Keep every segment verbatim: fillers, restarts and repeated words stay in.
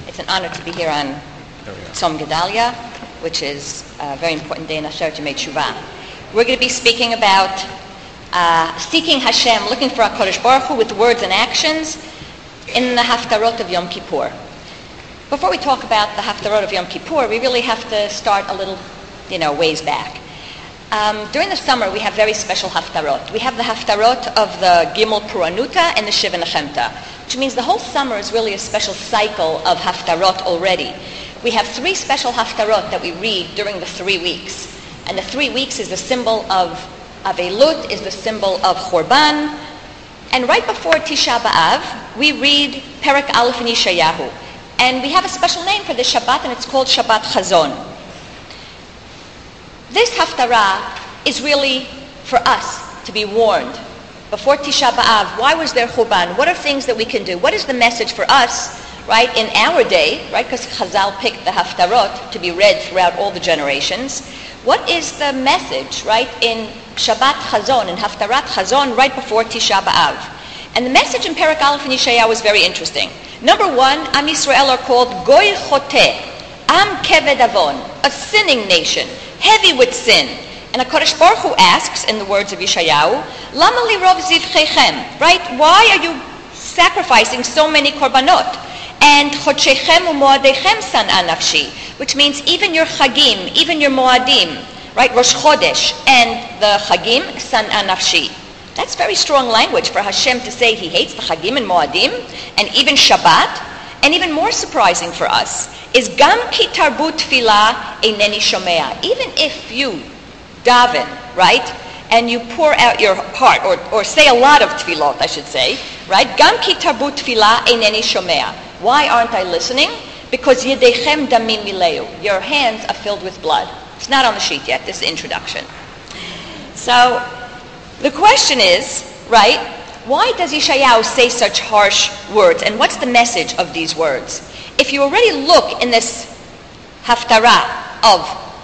It's an honor to be here on Tzom Gedalia, which is a very important day in Aseret Yemei Teshuvah. We're going to be speaking about uh, seeking Hashem, looking for HaKadosh Baruch Hu with words and actions in the Haftarot of Yom Kippur. Before we talk about the Haftarot of Yom Kippur, we really have to start a little, you know, ways back. Um, during the summer, we have very special Haftarot. We have the Haftarot of the Gimel Puranuta and the Shiva Nechemta, which means the whole summer is really a special cycle of Haftarot already. We have three special Haftarot that we read during the three weeks. And the three weeks is the symbol of Avelut, is the symbol of Chorban. And right before Tisha B'Av, we read Perek Aleph in Yeshayahu. And we have a special name for this Shabbat, and it's called Shabbat Chazon. This Haftarah is really for us to be warned. Before Tisha B'Av, why was there Churban? What are things that we can do? What is the message for us, right, in our day, right, because Chazal picked the Haftarot to be read throughout all the generations. What is the message, right, in Shabbat Chazon, in Haftarat Chazon, right before Tisha B'Av? And the message in Perek Aleph in Yeshayahu was very interesting. Number one, Am Yisrael are called Goy Choteh, Am Keved Avon, a sinning nation, heavy with sin. And HaKadosh Baruch Hu asks, in the words of Yeshayahu, Lama li rov zivchechem, right? Why are you sacrificing so many korbanot? And chodshechem u'moadechem san'a nafshi, which means even your chagim, even your moadim, right? Rosh Chodesh and the chagim san'a nafshi. That's very strong language for Hashem to say He hates the chagim and moadim, and even Shabbat. And even more surprising for us is gam ki tarbut tefillah eineni shomea. Even if you daven, right, and you pour out your heart, or, or say a lot of tefillot, I should say, right? Gam ki tarbut tefillah eineni shomea. Why aren't I listening? Because yedechem damim mileu. Your hands are filled with blood. It's not on the sheet yet. This is the introduction. So the question is, right, why does Yeshayahu say such harsh words? And what's the message of these words? If you already look in this Haftarah of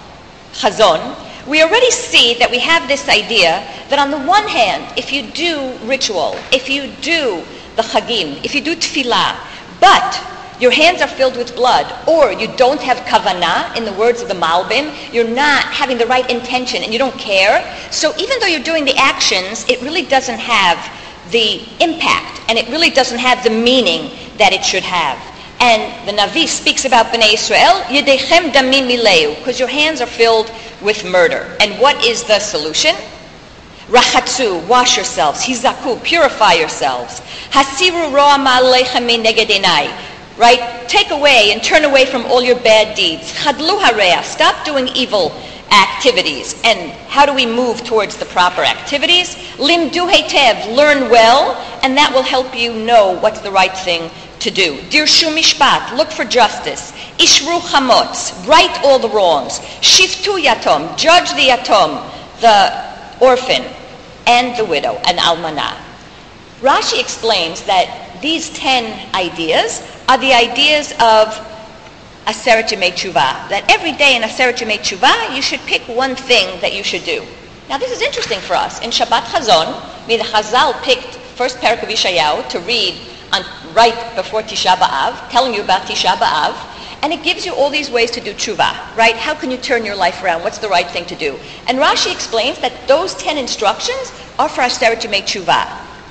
Chazon, we already see that we have this idea that on the one hand, if you do ritual, if you do the Chagim, if you do Tefillah, but your hands are filled with blood, or you don't have kavanah, in the words of the Malbim, you're not having the right intention and you don't care, so even though you're doing the actions, it really doesn't have the impact, and it really doesn't have the meaning that it should have. And the Navi speaks about Bnei Yisrael, Yedechem damim mileu, because your hands are filled with murder. And what is the solution? Rachatzu, wash yourselves. Hizaku, purify yourselves. Hasiru ro'a ma'alechem min neged einai, right? Take away and turn away from all your bad deeds. Chadlu hareah, stop doing evil activities. And how do we move towards the proper activities? Limdu heitev, learn well, and that will help you know what's the right thing to do. Dirshu mishpat, look for justice. Ishru chamotz, right all the wrongs. Shiftu yatom, judge the yatom, the orphan, and the widow, an almanah. Rashi explains that these ten ideas are the ideas of Aseret Yemei Teshuvah, that every day in Aseret Yemei Teshuvah you should pick one thing that you should do. Now this is interesting for us. In Shabbat Chazon, the Chazal picked first Perek of Yeshayahu to read on, right before Tisha B'Av, telling you about Tisha B'Av, and it gives you all these ways to do Teshuvah, right? How can you turn your life around? What's the right thing to do? And Rashi explains that those ten instructions are for Aseret Yemei Teshuvah.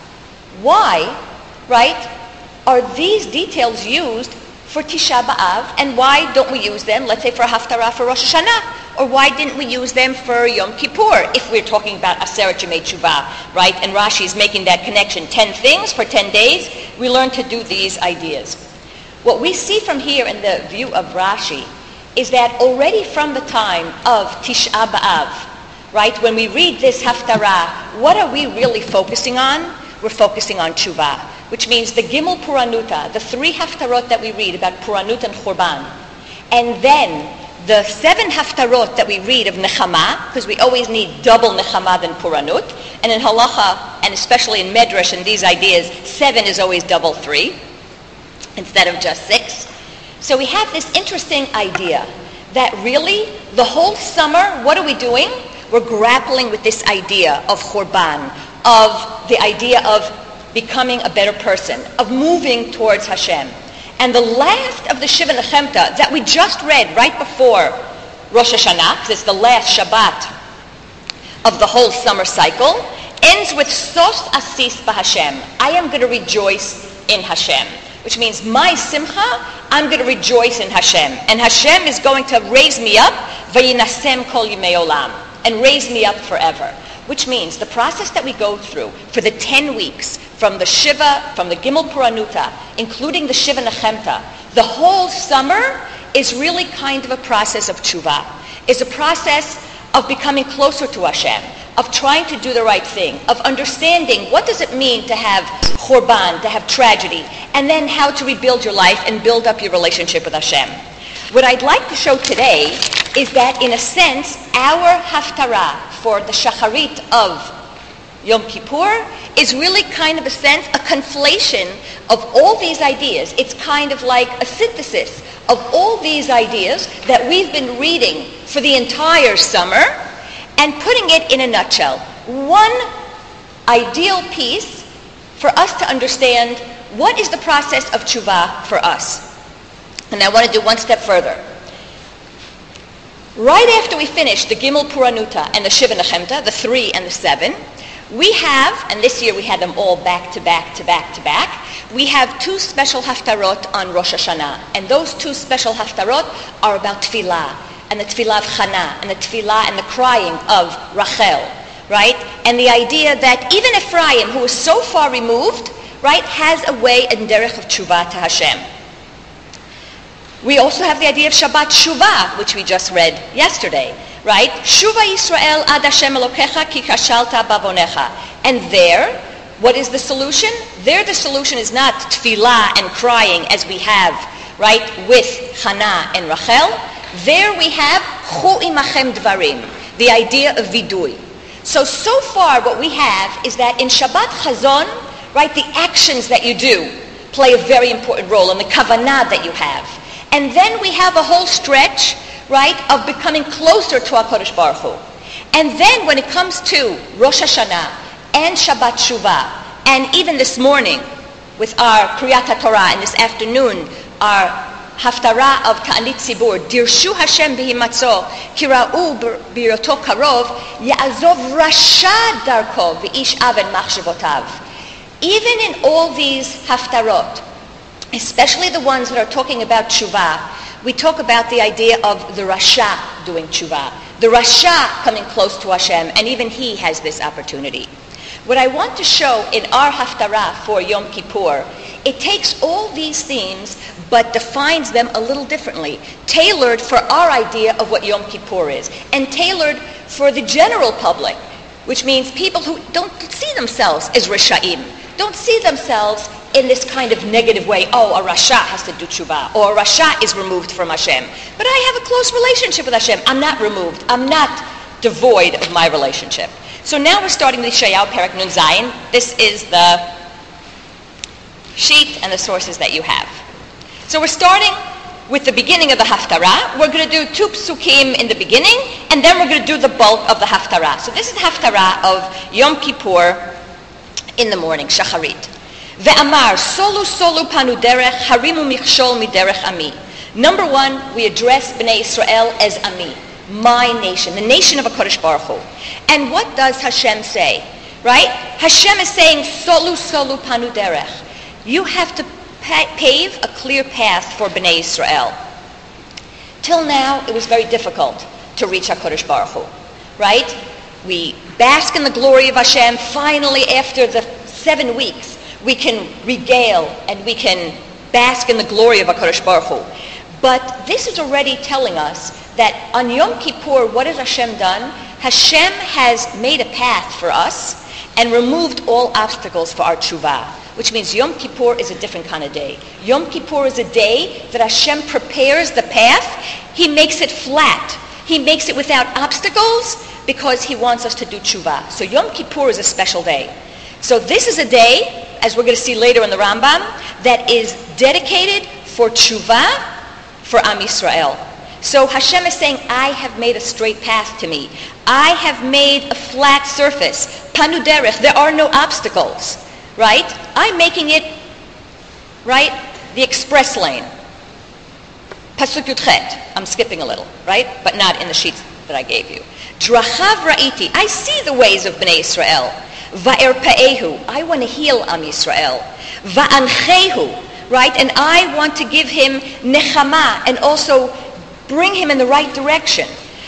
Why, right, are these details used for Tisha B'Av, and why don't we use them, let's say, for Haftarah for Rosh Hashanah? Or why didn't we use them for Yom Kippur, if we're talking about Aseret Yemei Teshuvah, right? And Rashi is making that connection. Ten things for ten days, we learn to do these ideas. What we see from here in the view of Rashi is that already from the time of Tisha B'Av, right, when we read this Haftarah, what are we really focusing on? We're focusing on Teshuvah, which means the Gimel Puranuta, the three Haftarot that we read about Puranut and Churban, and then the seven Haftarot that we read of Nechama, because we always need double Nechama than Puranut, and in Halacha, and especially in Medrash and these ideas, seven is always double three, instead of just six. So we have this interesting idea that really, the whole summer, what are we doing? We're grappling with this idea of Churban, of the idea of becoming a better person, of moving towards Hashem. And the last of the Shiva Nechemta that we just read right before Rosh Hashanah, because it's the last Shabbat of the whole summer cycle, ends with Sos Asis B'Hashem. I am going to rejoice in Hashem, which means my simcha, I'm going to rejoice in Hashem. And Hashem is going to raise me up, Vayinasem Kol Yimei Olam, and raise me up forever. Which means the process that we go through for the ten weeks, from the Shiva, from the Gimel Puranuta, including the Shiva Nechemta, the whole summer is really kind of a process of tshuva. It's a process of becoming closer to Hashem, of trying to do the right thing, of understanding what does it mean to have churban, to have tragedy, and then how to rebuild your life and build up your relationship with Hashem. What I'd like to show today is that, in a sense, our haftarah for the shacharit of Yom Kippur is really kind of a sense, a conflation of all these ideas. It's kind of like a synthesis of all these ideas that we've been reading for the entire summer and putting it in a nutshell. One ideal piece for us to understand what is the process of tshuva for us. And I want to do one step further. Right after we finish the Gimel Puranuta and the Shiva Nechemta, the three and the seven, we have, and this year we had them all back to back to back to back, we have two special haftarot on Rosh Hashanah. And those two special haftarot are about tefillah, and the tefillah of Chana, and the tefillah and the crying of Rachel, right? And the idea that even Ephraim, who is so far removed, right, has a way and derech of tshuva to Hashem. We also have the idea of Shabbat Shuvah, which we just read yesterday, right? Shuva Yisrael ad Hashem Elokecha ki kashalta bavonecha. And there, what is the solution? There the solution is not tefillah and crying as we have, right, with Hannah and Rachel. There we have Chu imachem dvarim, the idea of vidui. So, so far what we have is that in Shabbat Chazon, right, the actions that you do play a very important role, and the kavanah that you have. And then we have a whole stretch, right, of becoming closer to HaKadosh Baruch Hu. And then when it comes to Rosh Hashanah and Shabbat Shuvah, and even this morning with our Kriyat HaTorah, and this afternoon our Haftarah of Ta'anit Tzibur, Dirshu Hashem Behimatzo, Kira'u Biroto Karov, Ya'azov Rasha Darko, V'ish Aven Machshavotav. Even in all these Haftarot, especially the ones that are talking about tshuva, we talk about the idea of the Rasha doing tshuva, the Rasha coming close to Hashem, and even he has this opportunity. What I want to show in our haftarah for Yom Kippur, it takes all these themes but defines them a little differently, tailored for our idea of what Yom Kippur is, and tailored for the general public, which means people who don't see themselves as Risha'im, don't see themselves in this kind of negative way. Oh, a Rasha has to do tshuva, or a Rasha is removed from Hashem. But I have a close relationship with Hashem. I'm not removed. I'm not devoid of my relationship. So now we're starting with Yeshayahu Perek Nun Zayin. This is the sheet and the sources that you have. So we're starting with the beginning of the Haftarah. We're going to do two psukim in the beginning, and then we're going to do the bulk of the Haftarah. So this is Haftarah of Yom Kippur in the morning, Shacharit. Ve'amar, solu solu panu derech, harimu michshol miderech ami. Number one, we address Bnei Israel as Ami, my nation, the nation of HaKadosh Baruch Hu. And what does Hashem say? Right? Hashem is saying, solu solu panu derech. You have to pa- pave a clear path for Bnei Israel. Till now, it was very difficult to reach HaKadosh Baruch Hu. Right? We bask in the glory of Hashem. Finally, after the seven weeks, we can regale and we can bask in the glory of HaKadosh Baruch Hu. But this is already telling us that on Yom Kippur, what has Hashem done? Hashem has made a path for us and removed all obstacles for our tshuva, which means Yom Kippur is a different kind of day. Yom Kippur is a day that Hashem prepares the path. He makes it flat. He makes it without obstacles because he wants us to do tshuva. So Yom Kippur is a special day. So this is a day, as we're going to see later in the Rambam, that is dedicated for tshuva for Am Yisrael. So Hashem is saying, I have made a straight path to me. I have made a flat surface. Panu derech, there are no obstacles. Right? I'm making it, right, the express lane. Pasuk Yudchet. I'm skipping a little, right? But not in the sheets that I gave you. Drachav ra'iti. I see the ways of Bnei Israel. Va'erpa'ehu. I want to heal Am Yisrael. Va'anchehu. Right? And I want to give him nechama and also bring him in the right direction.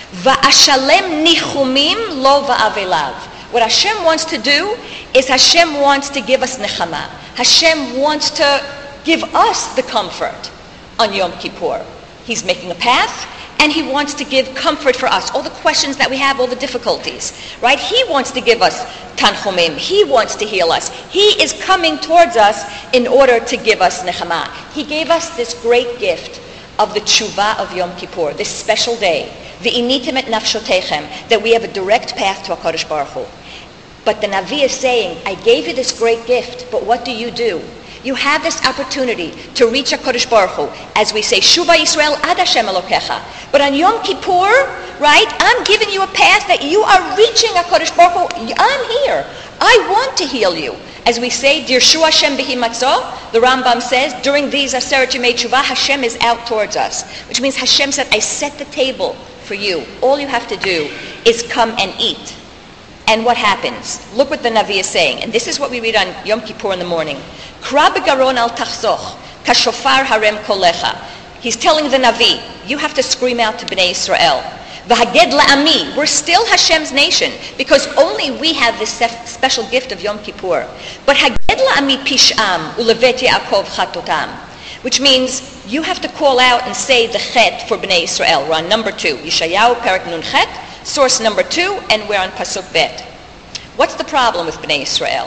Va'ashalem nichumim lo va'avelav. What Hashem wants to do is Hashem wants to give us nechama. Hashem wants to give us the comfort on Yom Kippur. He's making a path, and he wants to give comfort for us. All the questions that we have, all the difficulties, right? He wants to give us tanchumim. He wants to heal us. He is coming towards us in order to give us nechama. He gave us this great gift of the tshuva of Yom Kippur, this special day, v'initim et nafshotechem, that we have a direct path to HaKadosh Baruch Hu. But the Navi is saying, I gave you this great gift, but what do you do? You have this opportunity to reach HaKadosh Baruch Hu. As we say, Shuva Yisrael ad Hashem Elokecha. But on Yom Kippur, right, I'm giving you a path that you are reaching HaKadosh Baruch Hu. I'm here. I want to heal you. As we say, Dirshu Hashem B'hi Matzah, the Rambam says, during these Aseret Yemei Tshuva, Hashem is out towards us. Which means Hashem said, I set the table for you. All you have to do is come and eat. And what happens? Look what the Navi is saying. And this is what we read on Yom Kippur in the morning. Kra begaron al tachzoch, kashofar harem kolecha. He's telling the Navi, you have to scream out to Bnei Israel. V'haged la'ami, we're still Hashem's nation, because only we have this special gift of Yom Kippur. But haged la'ami pish'am, ulevet Yaakov chatotam. Which means you have to call out and say the chet for Bnei Israel. We're on number two. Yeshayahu Perak Nun Chet. Source number two, and we're on Pasuk Bet. What's the problem with Bnei Israel?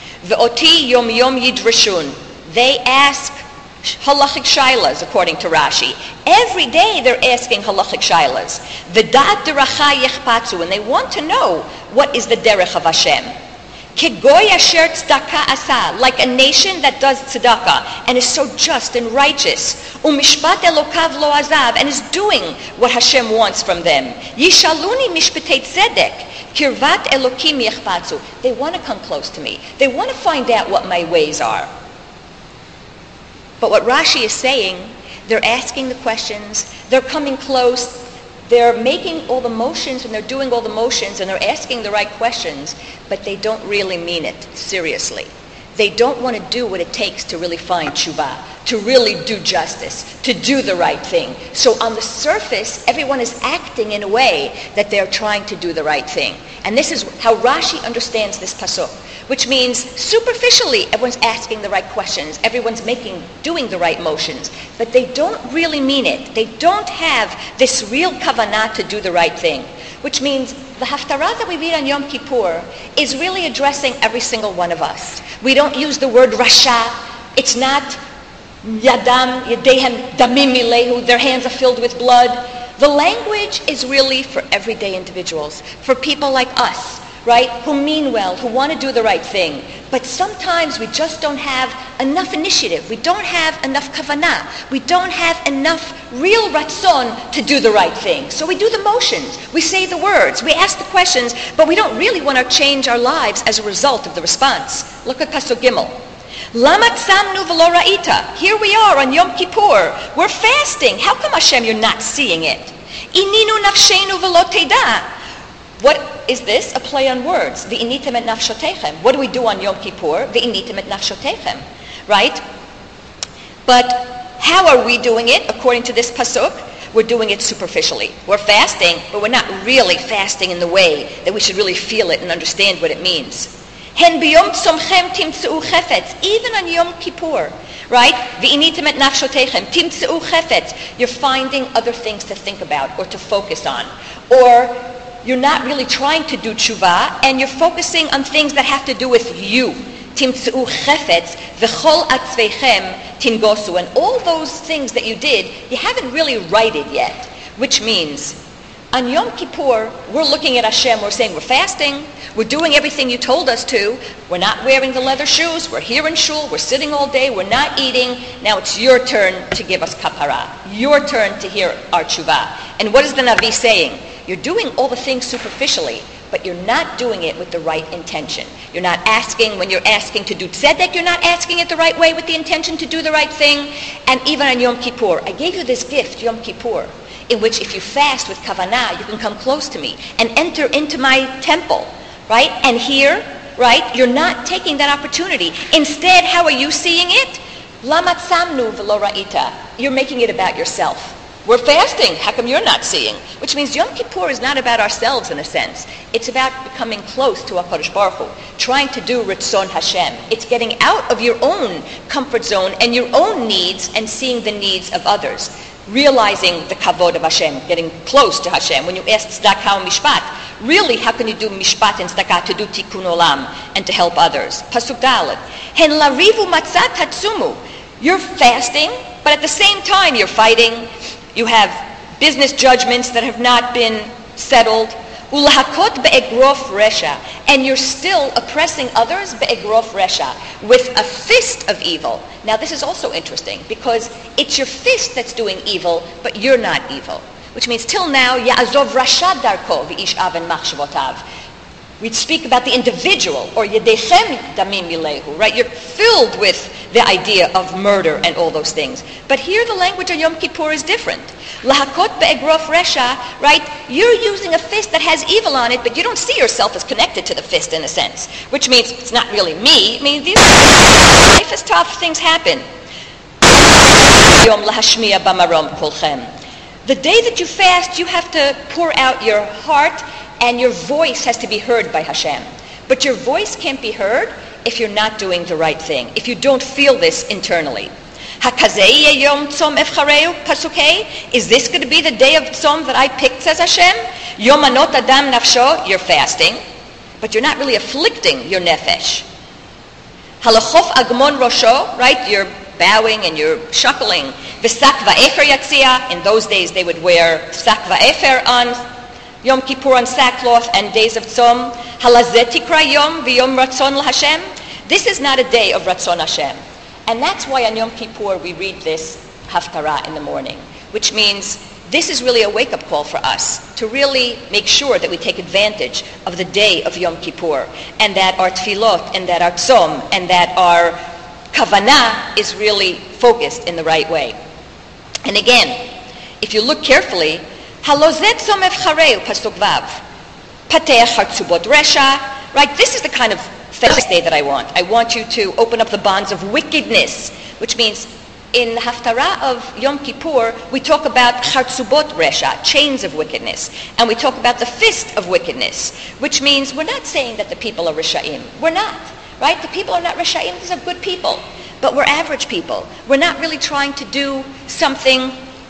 Ve'oti yom yom yidrashun. They ask halachic shailas, according to Rashi. Every day they're asking halachic shailas. V'dat deracha yechpatzu, and they want to know what is the derech of Hashem. Kegoy asher tzedakah asa, like a nation that does tzedakah and is so just and righteous. Umishpat elokav lo azav, and is doing what Hashem wants from them. Yishaluni mishpatei tzedek, kirvat elokim yechpatzu. They want to come close to me. They want to find out what my ways are. But what Rashi is saying, they're asking the questions, they're coming close, they're making all the motions and they're doing all the motions and they're asking the right questions, but they don't really mean it seriously. They don't want to do what it takes to really find tshuva, to really do justice, to do the right thing. So on the surface, everyone is acting in a way that they're trying to do the right thing. And this is how Rashi understands this pasuk, which means superficially everyone's asking the right questions, everyone's making, doing the right motions, but they don't really mean it. They don't have this real kavanah to do the right thing, which means the haftarah that we read on Yom Kippur is really addressing every single one of us. We don't use the word rasha. It's not yadam, yadehem damim milehu, their hands are filled with blood. The language is really for everyday individuals, for people like us, right, who mean well, who want to do the right thing. But sometimes we just don't have enough initiative. We don't have enough kavanah. We don't have enough real ratzon to do the right thing. So we do the motions. We say the words. We ask the questions, but we don't really want to change our lives as a result of the response. Look at Pasuk Gimel. Lama tzamnu v'lo ra'ita. Here we are on Yom Kippur. We're fasting. How come, Hashem, you're not seeing it? Ininu nafshenu v'lo teda. What is this? A play on words. V'initim et nafshotechem. What do we do on Yom Kippur? V'initim et nafshotechem. Right? But how are we doing it according to this pasuk? We're doing it superficially. We're fasting, but we're not really fasting in the way that we should really feel it and understand what it means. Hen b'yom tzomchem timtzeu chefetz. Even on Yom Kippur, right? V'initim et nafshotechem timtzeu chefetz. You're finding other things to think about or to focus on. Or you're not really trying to do tshuva, and you're focusing on things that have to do with you. Timtzeu chefetz v'chol atzveichem tingosu. And all those things that you did, you haven't really righted yet. Which means, on Yom Kippur, we're looking at Hashem, we're saying we're fasting, we're doing everything you told us to, we're not wearing the leather shoes, we're here in shul, we're sitting all day, we're not eating. Now it's your turn to give us kapara, your turn to hear our tshuva. And what is the Navi saying? You're doing all the things superficially, but you're not doing it with the right intention. You're not asking, when you're asking to do tzedek, you're not asking it the right way with the intention to do the right thing. And even on Yom Kippur, I gave you this gift, Yom Kippur, in which if you fast with kavanah, you can come close to me and enter into my temple, right? And here, right, you're not taking that opportunity. Instead, how are you seeing it? Lama tsamnu v'lo ra'ita. You're making it about yourself. We're fasting. How come you're not seeing? Which means Yom Kippur is not about ourselves in a sense. It's about becoming close to HaKadosh Baruch Hu, trying to do Ritzon Hashem. It's getting out of your own comfort zone and your own needs and seeing the needs of others. Realizing the kavod of Hashem, getting close to Hashem. When you ask tzedakah or mishpat, really how can you do mishpat and tzedakah to do tikkun olam and to help others? Pasuk Dalet. Hen larivu matzat hatzumu. You're fasting, but at the same time you're fighting. You have business judgments that have not been settled. Ulahakot be'egrof resha. And you're still oppressing others be'egrof resha, with a fist of evil. Now this is also interesting because it's your fist that's doing evil, but you're not evil. Which means till now, ya'azov rasha darko v'ish aven machshavotav. We speak about the individual, or yedechem damim yilehu, right? You're filled with the idea of murder and all those things. But here the language of Yom Kippur is different. Lahakot be'egrof resha, right? You're using a fist that has evil on it, but you don't see yourself as connected to the fist in a sense. Which means it's not really me. I mean, these life is tough, things happen. Yom lahashmiya bamarom kolchem. The day that you fast, you have to pour out your heart, and your voice has to be heard by Hashem. But your voice can't be heard if you're not doing the right thing, if you don't feel this internally. Hakazei yom tzom efchareu, pasuk. Is this going to be the day of tzom that I picked, says Hashem? Yom anot adam nafsho, you're fasting, but you're not really afflicting your nefesh. Halachof agmon rosho, right? You're bowing and you're shuckling. V'sak va'efer yatzia. In those days they would wear sak va'efer on Yom Kippur on sackcloth and days of tzom. Halazeh tikra yom v'yom ratzon l'Hashem. This is not a day of ratzon Hashem. And that's why on Yom Kippur we read this haftarah in the morning, which means this is really a wake-up call for us to really make sure that we take advantage of the day of Yom Kippur, and that our tefillot, and that our tzom, and that our kavanah is really focused in the right way. And again, if you look carefully, halozet tzom evchareu, pasuk vav, pateach hartzubot resha, right? This is the kind of fast day that I want. I want you to open up the bonds of wickedness, which means in the haftarah of Yom Kippur, we talk about hartzubot resha, chains of wickedness, and we talk about the fist of wickedness, which means we're not saying that the people are rishaim. We're not, right? The people are not rishaim. These are good people, but we're average people. We're not really trying to do something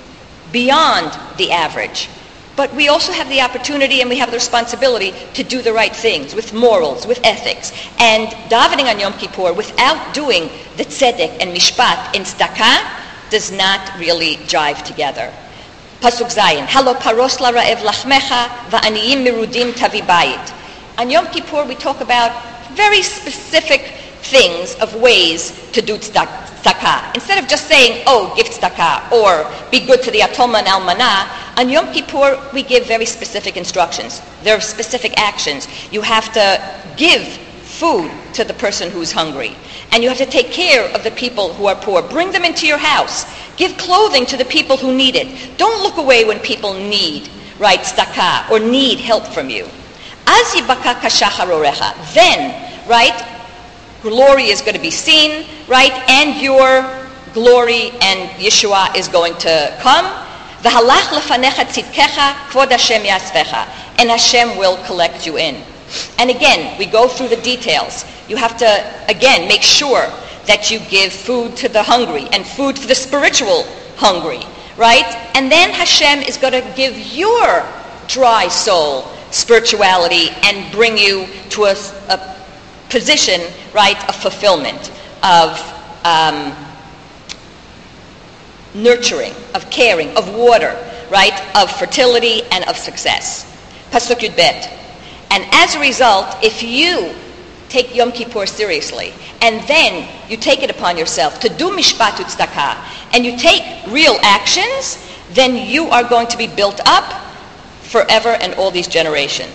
beyond the average. But we also have the opportunity and we have the responsibility to do the right things with morals, with ethics. And davening on Yom Kippur without doing the tzedek and mishpat and tzedakah does not really jive together. Pasuk Zayin, Halo paros la'ra'ev lachmecha va'aniyim mirudim tavi bayit. On Yom Kippur we talk about very specific things of ways to do tzedakah. Instead of just saying, oh, give tzedakah, or be good to the atoma and almanah, on Yom Kippur we give very specific instructions. There are specific actions. You have to give food to the person who's hungry. And you have to take care of the people who are poor. Bring them into your house. Give clothing to the people who need it. Don't look away when people need, right, tzedakah, or need help from you. Az yibaka kashachar orecha. Then, right, glory is going to be seen, right? And your glory and Yeshua is going to come. V'halach lefanecha tzidkecha kvod Hashem yasvecha. And Hashem will collect you in. And again, we go through the details. You have to, again, make sure that you give food to the hungry and food for the spiritual hungry, right? And then Hashem is going to give your dry soul spirituality and bring you to a, a position, right, of fulfillment, of um, nurturing, of caring, of water, right, of fertility and of success. Pasuk Yud Bet. And as a result, if you take Yom Kippur seriously, and then you take it upon yourself to do mishpat tzedakah, and you take real actions, then you are going to be built up forever and all these generations.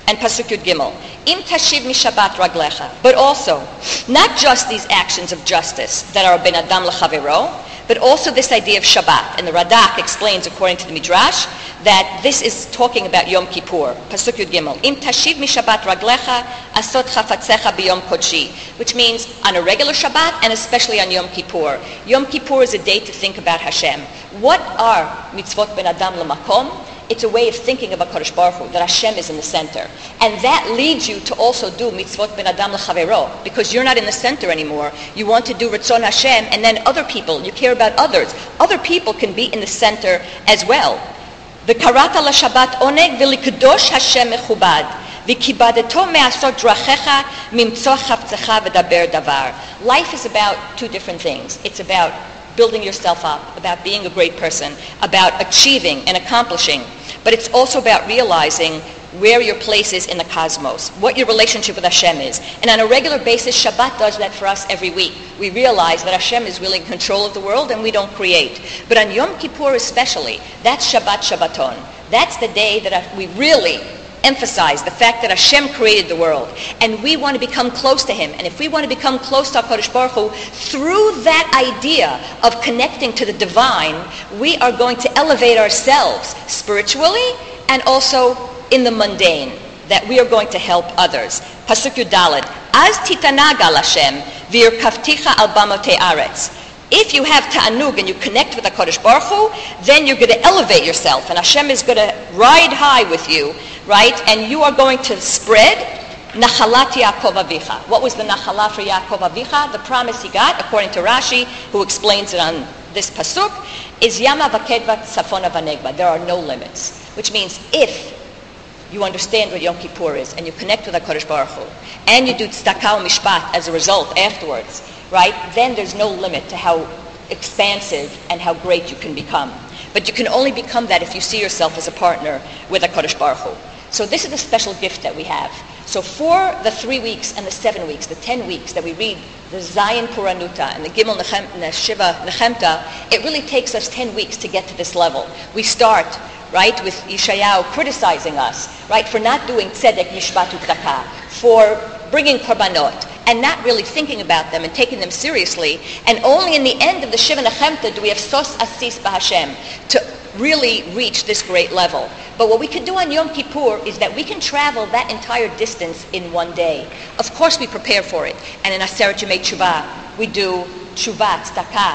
and Pasuk Yud Gimel. Im tashiv mishabat raglecha. But also, not just these actions of justice that are ben adam lechavero, but also this idea of Shabbat. And the Radak explains, according to the Midrash, that this is talking about Yom Kippur. Pasuk Yud Gimel. Im tashiv mishabat raglecha asot chafatzecha biyom kodshi. Which means on a regular Shabbat and especially on Yom Kippur. Yom Kippur is a day to think about Hashem. What are mitzvot ben adam lemakom? It's a way of thinking about HaKadosh Baruch Hu, that Hashem is in the center. And that leads you to also do mitzvot ben adam lechavero, because you're not in the center anymore. You want to do Ratzon Hashem, and then other people, you care about others. Other people can be in the center as well. V'karata l'shabbat oneg v'likadosh Hashem mechubad. V'kibadeto me'asot drachecha mimtzo chavtzecha v'daber davar. Life is about two different things. It's about building yourself up, about being a great person, about achieving and accomplishing. But it's also about realizing where your place is in the cosmos, what your relationship with Hashem is. And on a regular basis, Shabbat does that for us every week. We realize that Hashem is really in control of the world and we don't create. But on Yom Kippur especially, that's Shabbat Shabbaton. That's the day that we really emphasize the fact that Hashem created the world, and we want to become close to Him. And if we want to become close to HaKadosh Baruch Hu, through that idea of connecting to the divine, we are going to elevate ourselves spiritually and also in the mundane, that we are going to help others. Pasuk Yud Daled, Az titanag al Hashem v'yirkavticha al bamotei aretz. If you have ta'anug and you connect with HaKadosh Baruch Hu, then you're going to elevate yourself, and Hashem is going to ride high with you, right? And you are going to spread Nachalat Yaakov Avicha. What was the Nachalah for Yaakov Avicha? The promise he got, according to Rashi, who explains it on this pasuk, is Yama v'kedva tzafona v'negba. There are no limits. Which means if you understand what Yom Kippur is, and you connect with HaKadosh Baruch Hu, and you do tzedakah u'mishpat as a result afterwards, right, then there's no limit to how expansive and how great you can become. But you can only become that if you see yourself as a partner with HaKadosh Baruch Hu. So this is a special gift that we have. So for the three weeks and the seven weeks, the ten weeks that we read the Zion Puranuta and the Gimel Nechem, Shiva Nechemta, it really takes us ten weeks to get to this level. We start, right, with Yeshayahu criticizing us, right, for not doing tzedek, mishpat, u'tzedakah, for bringing korbanot, and not really thinking about them and taking them seriously. And only in the end of the Shiva Nechemta do we have sos asis b'Hashem to really reach this great level. But what we can do on Yom Kippur is that we can travel that entire distance in one day. Of course we prepare for it. And in Aseret Yemei Tshuva, we do Tshuva, Tzedakah,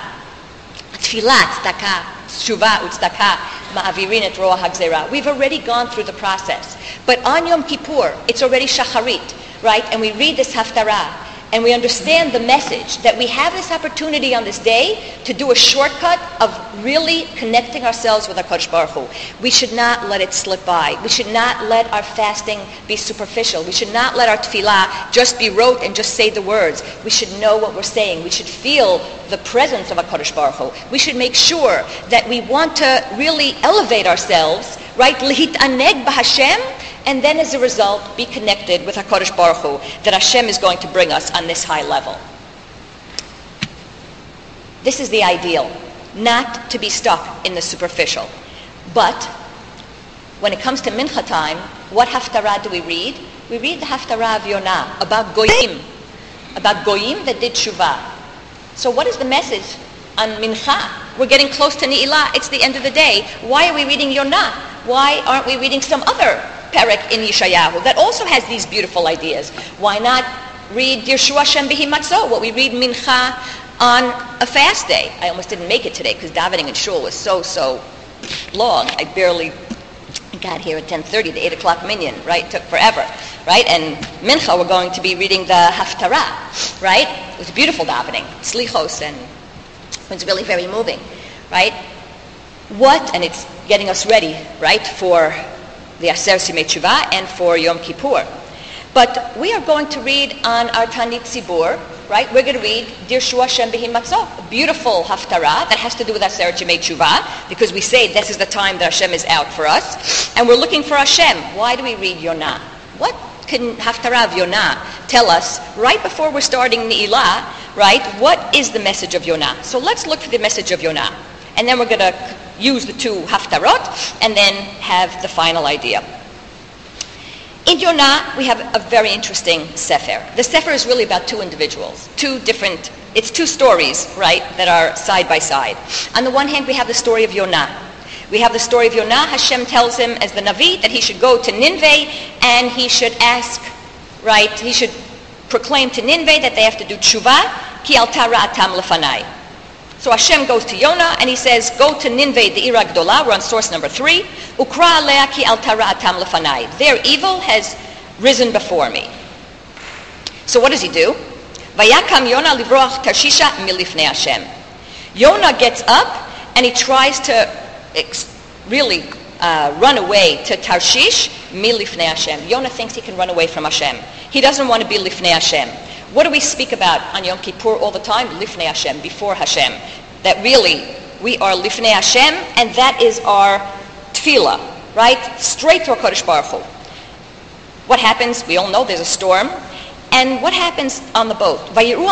Tfilah, Tzedakah, Tshuva, U'tzedakah, Ma'avirin et Roa HaGzera. We've already gone through the process. But on Yom Kippur, it's already Shacharit, right? And we read this Haftarah, and we understand the message that we have this opportunity on this day to do a shortcut of really connecting ourselves with HaKadosh Baruch Hu. We should not let it slip by. We should not let our fasting be superficial. We should not let our tefillah just be rote and just say the words. We should know what we're saying. We should feel the presence of HaKadosh Baruch Hu. We should make sure that we want to really elevate ourselves, right? Lihit'aneg b'Hashem, and then as a result be connected with HaKadosh Baruch Hu, that Hashem is going to bring us on this high level. This is the ideal, not to be stuck in the superficial. But when it comes to Mincha time, what Haftarah do we read? We read the Haftarah of Yonah, about Goyim, about Goyim that did Tshuva. So what is the message on Mincha? We're getting close to Ne'ilah. It's the end of the day. Why are we reading Yonah? Why aren't we reading some other Perek in Yeshayahu that also has these beautiful ideas? Why not read Dirshu Hashem B'hi Matzah, what we read Mincha on a fast day? I almost didn't make it today because davening in shul was so, so long. I barely got here at ten thirty, the eight o'clock minyan, right? It took forever, right? And Mincha, we're going to be reading the Haftarah, right? It was beautiful davening, slichos, and it was really very moving, right? What, and it's getting us ready, right, for the Aseret Yemei Tshuva and for Yom Kippur. But we are going to read on our Tanit Tzibur, right? We're going to read Dirshu Hashem B'hi Matzah, a beautiful Haftarah that has to do with Aseret Yemei Tshuva, because we say this is the time that Hashem is out for us, and we're looking for Hashem. Why do we read Yonah? What can Haftarah of Yonah tell us right before we're starting Ne'ilah, right? What is the message of Yonah? So let's look for the message of Yonah. And then we're going to use the two Haftarot and then have the final idea. In Yonah, we have a very interesting sefer. The sefer is really about two individuals, two different, it's two stories, right, that are side by side. On the one hand, we have the story of Yonah. We have the story of Yonah. Hashem tells him as the Navi that he should go to Nineveh and he should ask, right, he should proclaim to Nineveh that they have to do tshuva, ki al tara'atam lefanai. So Hashem goes to Yonah and he says, go to Nineveh, the Ira Gdola, we're on source number three, ukra alea ki al tara'atam lefanai. Their evil has risen before me. So what does he do? Vayakam Yonah livroach Tarshisha milifnei Hashem. Yonah gets up and he tries to ex- really uh, run away to Tarshish milifnei Hashem. Yonah thinks he can run away from Hashem. He doesn't want to be lifnei Hashem. What do we speak about on Yom Kippur all the time? Lifnei Hashem, before Hashem. That really, we are Lifnei Hashem, and that is our tefillah, right? Straight to HaKadosh Baruch Hu. What happens? We all know there's a storm. And what happens on the boat? The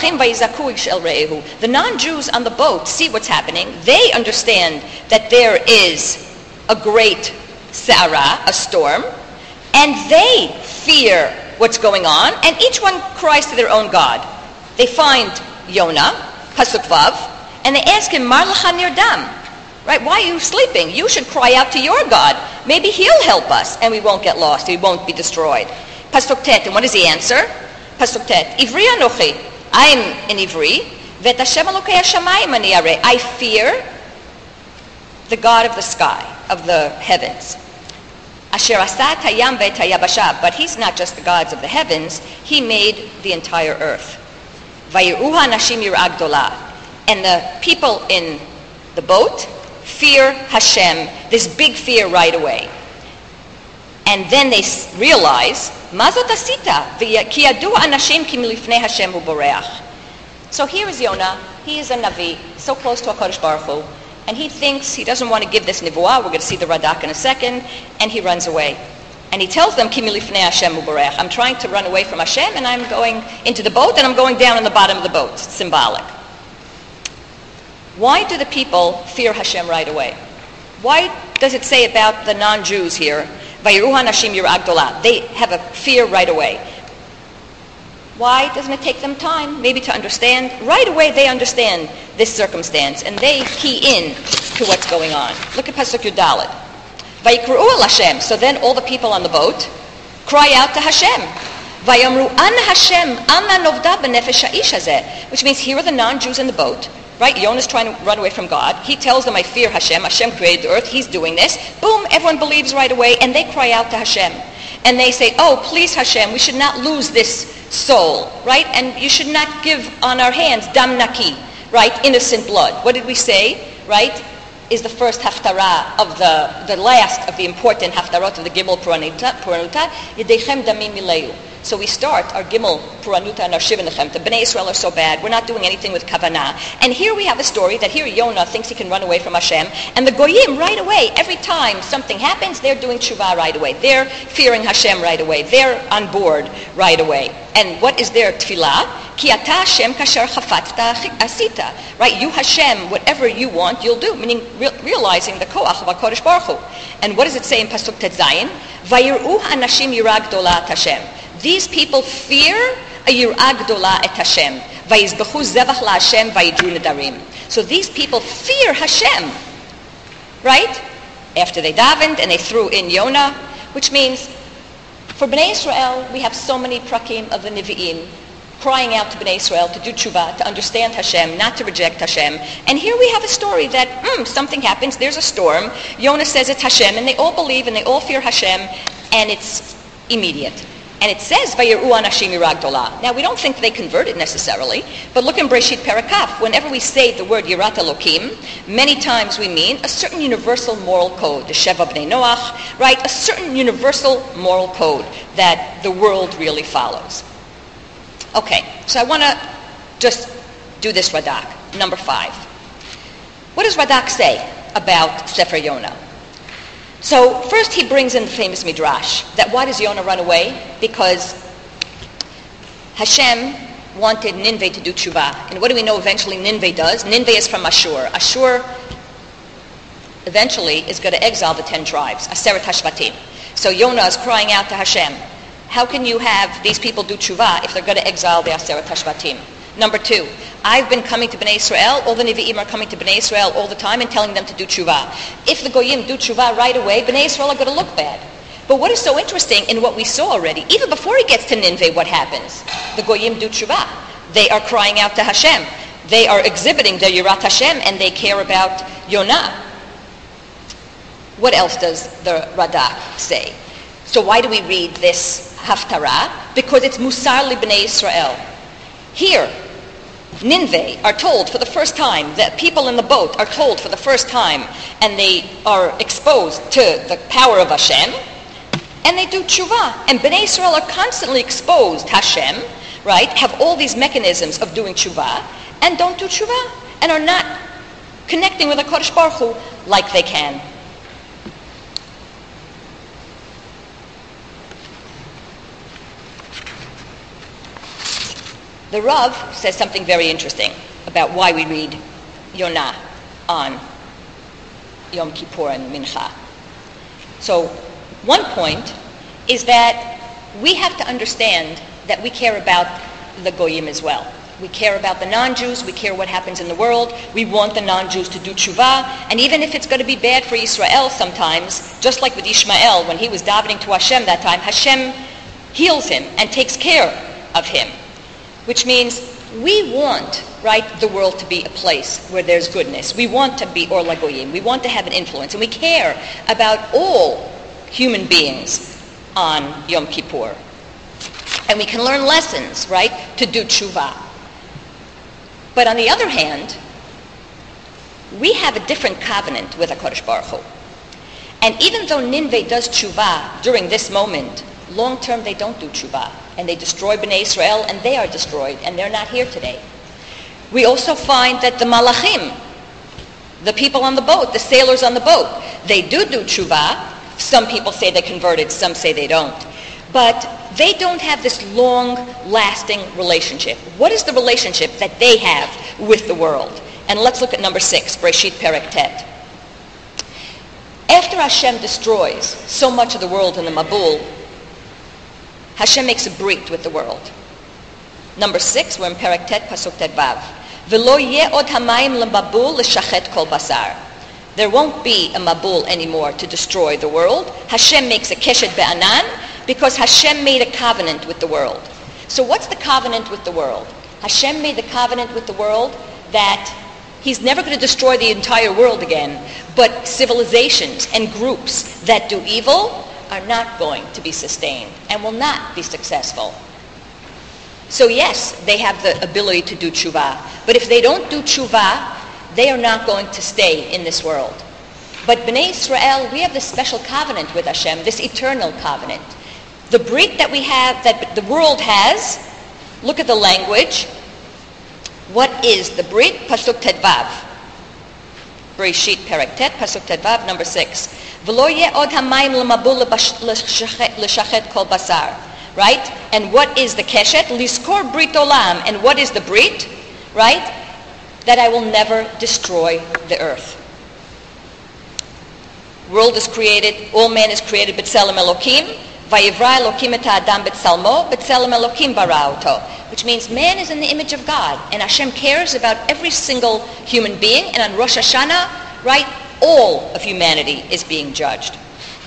non-Jews on the boat see what's happening. They understand that there is a great se'ara, a storm, and they fear what's going on, and each one cries to their own God. They find Yonah, Pasuk Vav, and they ask him, Mar lacha nirdam, right? Why are you sleeping? You should cry out to your God. Maybe he'll help us, and we won't get lost. We won't be destroyed. Pasuk Tet, and what is the answer? Pasuk Tet, Ivri anochi, I'm an Ivri, vet Hashem Elokei hashamayim ani arei. I fear the God of the sky, of the heavens. Asher asat hayam ve'et hayabasha, but he's not just the gods of the heavens, he made the entire earth. Vayiruha nashim yirah gdola, and the people in the boat fear Hashem, this big fear right away. And then they realize, mazot asita, ki yadu anashim ki milifnei Hashem hu boreach. So here is Yonah, he is a Navi, so close to HaKadosh Baruch Hu, and he thinks he doesn't want to give this nivuah. We're going to see the Radak in a second, and he runs away. And he tells them, Ki milifnei Hashem u'borech. I'm trying to run away from Hashem, and I'm going into the boat, and I'm going down in the bottom of the boat. It's symbolic. Why do the people fear Hashem right away? Why does it say about the non-Jews here, Vayiruha nashim yirah gdola? They have a fear right away. Why doesn't it take them time, maybe to understand? Right away they understand this circumstance, and they key in to what's going on. Look at Pasuk Yudalet. Vayikru'u el Hashem. So then all the people on the boat cry out to Hashem. Vayamru an Hashem ana novda b'nefesh ha'ish hazeh. Which means here are the non-Jews in the boat. Right? Yonah's trying to run away from God. He tells them, I fear Hashem. Hashem created the earth. He's doing this. Boom, everyone believes right away, and they cry out to Hashem. And they say, oh, please Hashem, we should not lose this soul, right? And you should not give on our hands dam naki, right? Innocent blood. What did we say, right? Is the first haftarah of the, the last of the important haftarot of the Gimel Puranuta, Puranuta, Yedechem damim mileu. So we start our Gimel Puranuta and our Shivanechem. The Bnei Israel are so bad. We're not doing anything with Kavanah. And here we have a story that here Yonah thinks he can run away from Hashem. And the Goyim right away, every time something happens, they're doing tshuva right away. They're fearing Hashem right away. They're on board right away. And what is their tefillah? Ki ata Hashem kasher chafatzta asita. Right? You Hashem, whatever you want, you'll do. Meaning re- realizing the koach of HaKadosh Baruch Hu. And what does it say in Pasuk Tet Zayin? Vayir'u anashim yirah gdola at Hashem. These people fear a yirah gdola et Hashem. Vayizbechu zevach la Hashem vayidru nedarim. So these people fear Hashem. Right? After they davened and they threw in Yonah, which means for Bnei Israel, we have so many prakim of the Nevi'im crying out to Bnei Israel to do tshuva, to understand Hashem, not to reject Hashem. And here we have a story that mm, something happens, there's a storm, Yonah says it's Hashem, and they all believe and they all fear Hashem, and it's immediate. And it says, Vayir'u anashim yirah gdola. Now, we don't think they converted necessarily, but look in Breshit Parakaf. Whenever we say the word Yirat Elokim, many times we mean a certain universal moral code, the Sheva Bnei Noach, right? A certain universal moral code that the world really follows. Okay, so I want to just do this Radak, number five. What does Radak say about Sefer Yonah? So first he brings in the famous Midrash, that why does Yonah run away? Because Hashem wanted Nineveh to do tshuva. And what do we know eventually Nineveh does? Nineveh is from Ashur. Ashur eventually is going to exile the ten tribes, Aseret Hashvatim. So Yonah is crying out to Hashem. How can you have these people do tshuva if they're going to exile the Aseret HaShvatim? Number two, I've been coming to Bnei Israel, all the Nevi'im are coming to Bnei Israel all the time and telling them to do tshuva. If the Goyim do tshuva right away, Bnei Israel are going to look bad. But what is so interesting in what we saw already, even before he gets to Nineveh, what happens? The Goyim do tshuva. They are crying out to Hashem. They are exhibiting their Yirat Hashem and they care about Yonah. What else does the Radak say? So why do we read this Haftarah? Because it's Musar li Bnei Israel. Here, Nineveh are told for the first time, the people in the boat are told for the first time, and they are exposed to the power of Hashem, and they do tshuva. And Bnei Israel are constantly exposed, Hashem, right, have all these mechanisms of doing tshuva, and don't do tshuva, and are not connecting with HaKadosh Baruch Hu like they can. The Rav says something very interesting about why we read Yonah on Yom Kippur and Mincha. So one point is that we have to understand that we care about the Goyim as well. We care about the non-Jews, we care what happens in the world, we want the non-Jews to do tshuva, and even if it's going to be bad for Israel sometimes, just like with Ishmael, when he was davening to Hashem that time, Hashem heals him and takes care of him. Which means we want, right, the world to be a place where there's goodness. We want to be Or LaGoyim. We want to have an influence. And we care about all human beings on Yom Kippur. And we can learn lessons, right, to do tshuva. But on the other hand, we have a different covenant with HaKadosh Baruch Hu. And even though Nineveh does tshuva during this moment, long term they don't do tshuva. And they destroy Bnei Israel, and they are destroyed, and they're not here today. We also find that the Malachim, the people on the boat, the sailors on the boat, they do do tshuva. Some people say they converted, some say they don't. But they don't have this long-lasting relationship. What is the relationship that they have with the world? And let's look at number six, Breshit Perek Tet. After Hashem destroys so much of the world in the Mabul, Hashem makes a brit with the world. Number six, we're in Perek Tet, Pasuk Tet Vav. V'lo yeh od hamayim lemabul l'shachet kol basar. There won't be a Mabul anymore to destroy the world. Hashem makes a keshet be'anan because Hashem made a covenant with the world. So what's the covenant with the world? Hashem made the covenant with the world that He's never going to destroy the entire world again, but civilizations and groups that do evil are not going to be sustained and will not be successful. So yes, they have the ability to do tshuva, but if they don't do tshuva, they are not going to stay in this world. But Bnei Israel, we have this special covenant with Hashem, this eternal covenant. The brit that we have, that the world has, look at the language. What is the brit? Pasuk Tet Vav. Breshit Perek Tet, Pasuk Tet Vav, number six. V'lo yeh od hamayim lemabul l'shachet kol basar. Right? And what is the keshet? Liskor brit olam. And what is the brit? Right? That I will never destroy the earth. World is created, all man is created b'tselem Elokim. Vayivra Elokim et ha'adam b'tzelmo, b'tzelem Elokim bara oto. Which means man is in the image of God. And Hashem cares about every single human being. And on Rosh Hashanah, right, all of humanity is being judged.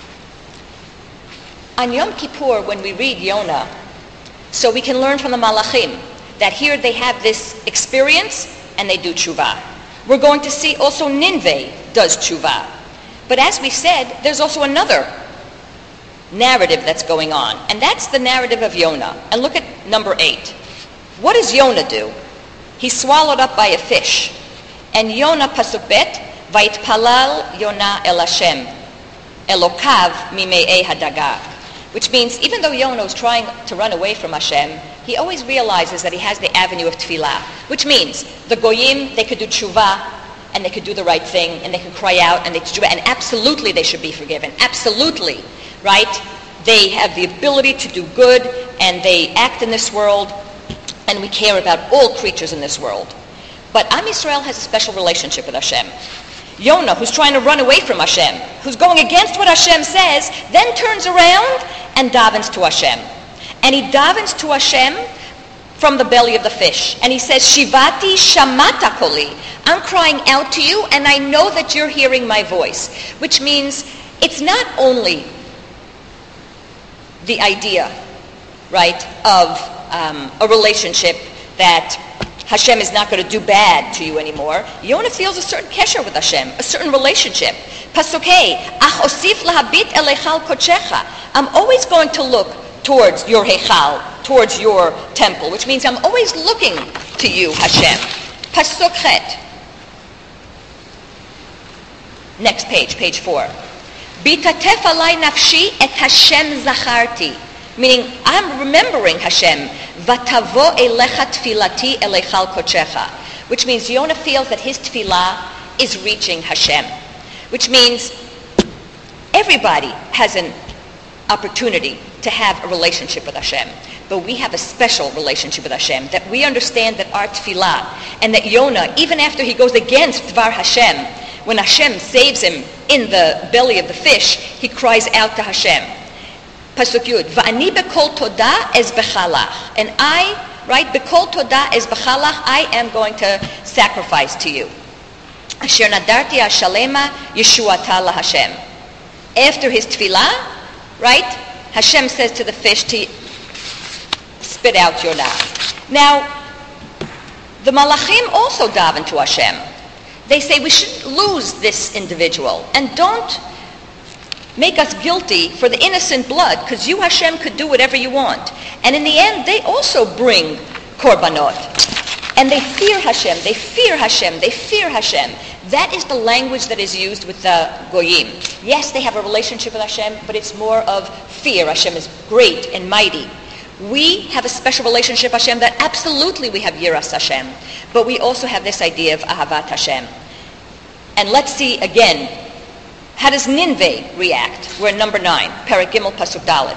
On Yom Kippur, when we read Yonah, so we can learn from the Malachim that here they have this experience and they do tshuva. We're going to see also Nineveh does tshuva. But as we said, there's also another narrative that's going on, and that's the narrative of Yonah. And look at number eight. What does Yonah do? He's swallowed up by a fish. And Yonah, pasuk bet, vayitpalal Yonah el Hashem, Elokav mime'ei hadaga. Which means even though Yonah was trying to run away from Hashem, he always realizes that he has the avenue of tefillah. Which means the goyim, they could do tshuva, and they could do the right thing, and they could cry out, and they could do it, and absolutely they should be forgiven. Absolutely, right? They have the ability to do good, and they act in this world, and we care about all creatures in this world. But Am Yisrael has a special relationship with Hashem. Yonah, who's trying to run away from Hashem, who's going against what Hashem says, then turns around and davens to Hashem. And he davens to Hashem from the belly of the fish. And he says, Shivati shamata koli. I'm crying out to you, and I know that you're hearing my voice. Which means it's not only the idea, right, of um, a relationship that Hashem is not going to do bad to you anymore. Yonah feels a certain kesher with Hashem, a certain relationship. Pasukei, ach osif lahabit elechal kochecha. I'm always going to look towards your heichal, towards your temple, which means I'm always looking to you, Hashem. Pasuk chet. Next page, page four. Bitatef alai nafshi et Hashem zacharti. Meaning, I'm remembering Hashem. Vatavo elecha tfilati elechal kochecha. Which means Yonah feels that his tefillah is reaching Hashem. Which means everybody has an opportunity to have a relationship with Hashem. But we have a special relationship with Hashem. That we understand that our tefillah, and that Yonah, even after he goes against Dvar Hashem, when Hashem saves him in the belly of the fish, he cries out to Hashem. Pasuk Yud, Va'ani bekol todah ez bechalach. And I, right, bekol todah ez bechalach, I am going to sacrifice to you. Asher nadarti ashalema yeshuata la Hashem. After his tefillah, right, Hashem says to the fish to spit out your nah. Now, the malachim also daven to Hashem. They say we should lose this individual and don't make us guilty for the innocent blood, because you, Hashem, could do whatever you want. And in the end, they also bring korbanot. And they fear Hashem, they fear Hashem, they fear Hashem. That is the language that is used with the goyim. Yes, they have a relationship with Hashem, but it's more of fear. Hashem is great and mighty. We have a special relationship with Hashem that absolutely we have yiras Hashem. But we also have this idea of ahavat Hashem. And let's see again, how does Nineveh react? We're in number nine, Perek Gimel, Pasuk Dalet.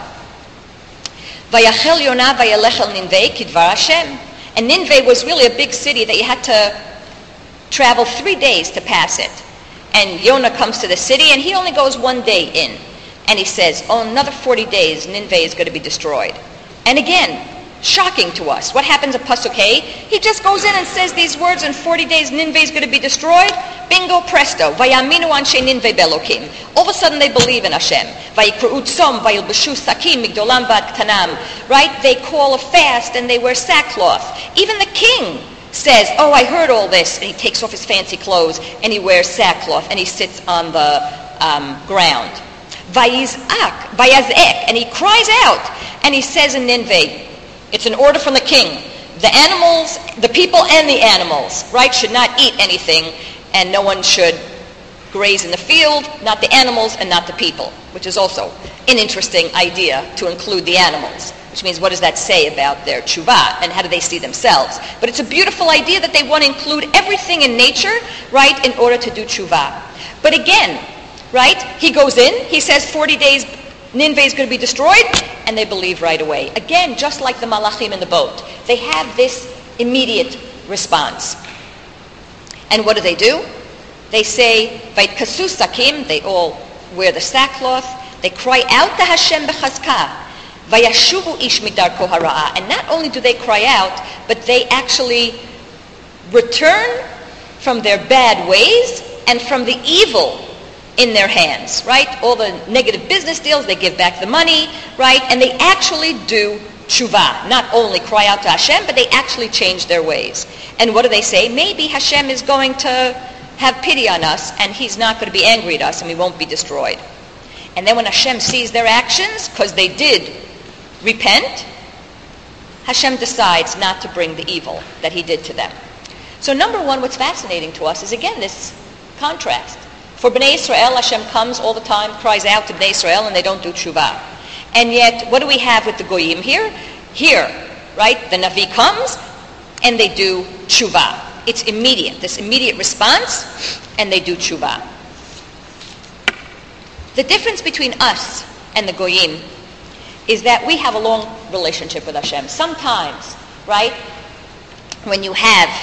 Vayachel Yonah vayelech el Nineveh kidvar Hashem. And Nineveh was really a big city that you had to travel three days to pass it. And Yonah comes to the city, and he only goes one day in. And he says, oh, another forty days, Nineveh is going to be destroyed. And again, shocking to us. What happens at Pasuk Hey? He just goes in and says these words, in forty days Nineveh is going to be destroyed. Bingo, presto. Vayaminu anshe Nineveh belokim. All of a sudden they believe in Hashem. Vayikru tzom, vayilbashu sakim, migdolam vad ktanam. Right? They call a fast and they wear sackcloth. Even the king says, oh, I heard all this. And he takes off his fancy clothes and he wears sackcloth and he sits on the um, ground. Vayizak, vayazek, and he cries out and he says in Nineveh, it's an order from the king. The animals, the people and the animals, right, should not eat anything, and no one should graze in the field, not the animals and not the people, which is also an interesting idea to include the animals, which means what does that say about their tshuva and how do they see themselves? But it's a beautiful idea that they want to include everything in nature, right, in order to do tshuva. But again, right, he goes in, he says forty days Nineveh is going to be destroyed, and they believe right away. Again, just like the malachim in the boat. They have this immediate response. And what do they do? They say, Vaitkasu sakim, they all wear the sackcloth, they cry out to Hashem b'chazka, Vayashuvu ish midarko hara'ah. And not only do they cry out, but they actually return from their bad ways and from the evil in their hands, right? All the negative business deals, they give back the money, right? And they actually do tshuva. Not only cry out to Hashem, but they actually change their ways. And what do they say? Maybe Hashem is going to have pity on us, and He's not going to be angry at us, and we won't be destroyed. And then when Hashem sees their actions, because they did repent, Hashem decides not to bring the evil that He did to them. So number one, what's fascinating to us is, again, this contrast. For Bnei Israel, Hashem comes all the time, cries out to Bnei Israel, and they don't do tshuva. And yet, what do we have with the Goyim here? Here, right, the Navi comes, and they do tshuva. It's immediate, this immediate response, and they do tshuva. The difference between us and the Goyim is that we have a long relationship with Hashem. Sometimes, right, when you have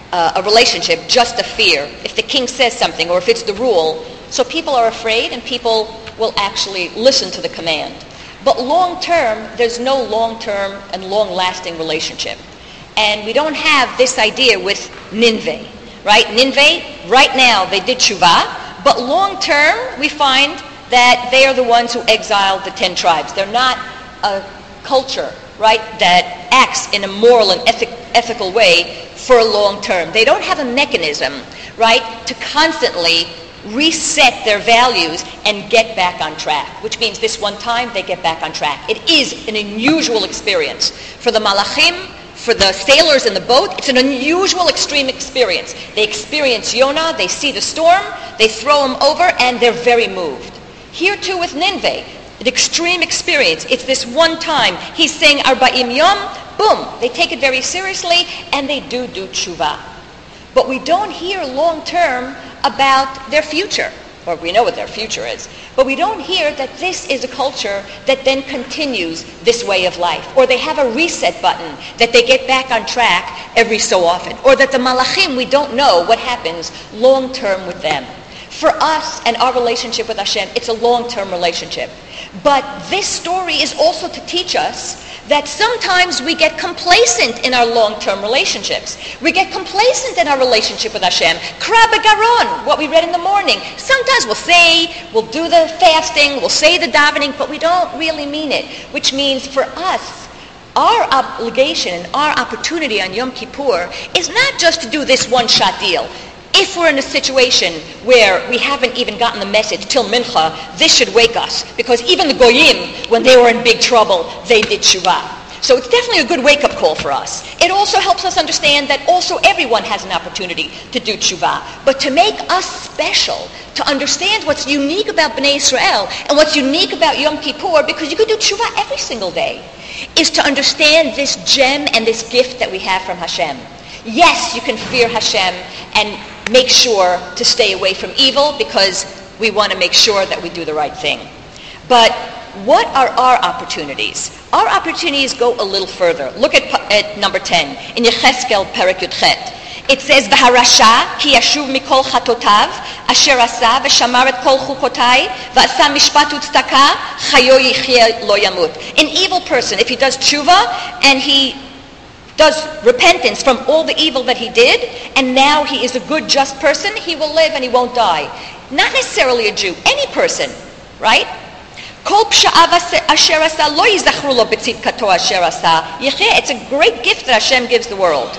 uh, a relationship just a fear. If the king says something or if it's the rule, so people are afraid and people will actually listen to the command. But long term, there's no long-term and long-lasting relationship. And we don't have this idea with Nineveh, right? Nineveh, right now, they did tshuva, but long term, we find that they are the ones who exiled the ten tribes. They're not a culture, right, that acts in a moral and ethic, ethical way for a long term. They don't have a mechanism, right, to constantly reset their values and get back on track, which means this one time they get back on track. It is an unusual experience. For the malachim, for the sailors in the boat, it's an unusual extreme experience. They experience Yonah, they see the storm, they throw him over, and they're very moved. Here too with Nineveh, an extreme experience. It's this one time. He's saying Arba'im Yom, boom, they take it very seriously, and they do do tshuva. But we don't hear long term about their future, or we know what their future is, but we don't hear that this is a culture that then continues this way of life, or they have a reset button that they get back on track every so often, or that the malachim, we don't know what happens long term with them. For us and our relationship with Hashem, it's a long-term relationship. But this story is also to teach us that sometimes we get complacent in our long-term relationships. We get complacent in our relationship with Hashem. Kra b'garon, what we read in the morning. Sometimes we'll say, we'll do the fasting, we'll say the davening, but we don't really mean it. Which means for us, our obligation and our opportunity on Yom Kippur is not just to do this one-shot deal. If we're in a situation where we haven't even gotten the message till mincha, this should wake us. Because even the goyim, when they were in big trouble, they did tshuva. So it's definitely a good wake-up call for us. It also helps us understand that also everyone has an opportunity to do tshuva. But to make us special, to understand what's unique about Bnei Israel and what's unique about Yom Kippur, because you could do tshuva every single day, is to understand this gem and this gift that we have from Hashem. Yes, you can fear Hashem and make sure to stay away from evil because we want to make sure that we do the right thing. But what are our opportunities? Our opportunities go a little further. Look at, at number ten in Yecheskel Perek Yudchet. It says, "V'harasha ki yashuv mikol chatotav asher asa v'shamar et kol chukotai v'asa mishpat u'tzedakah chayo yichye lo yamut." An evil person, if he does tshuva and he does repentance from all the evil that he did, and now he is a good, just person, he will live and he won't die. Not necessarily a Jew, any person, right? It's a great gift that Hashem gives the world.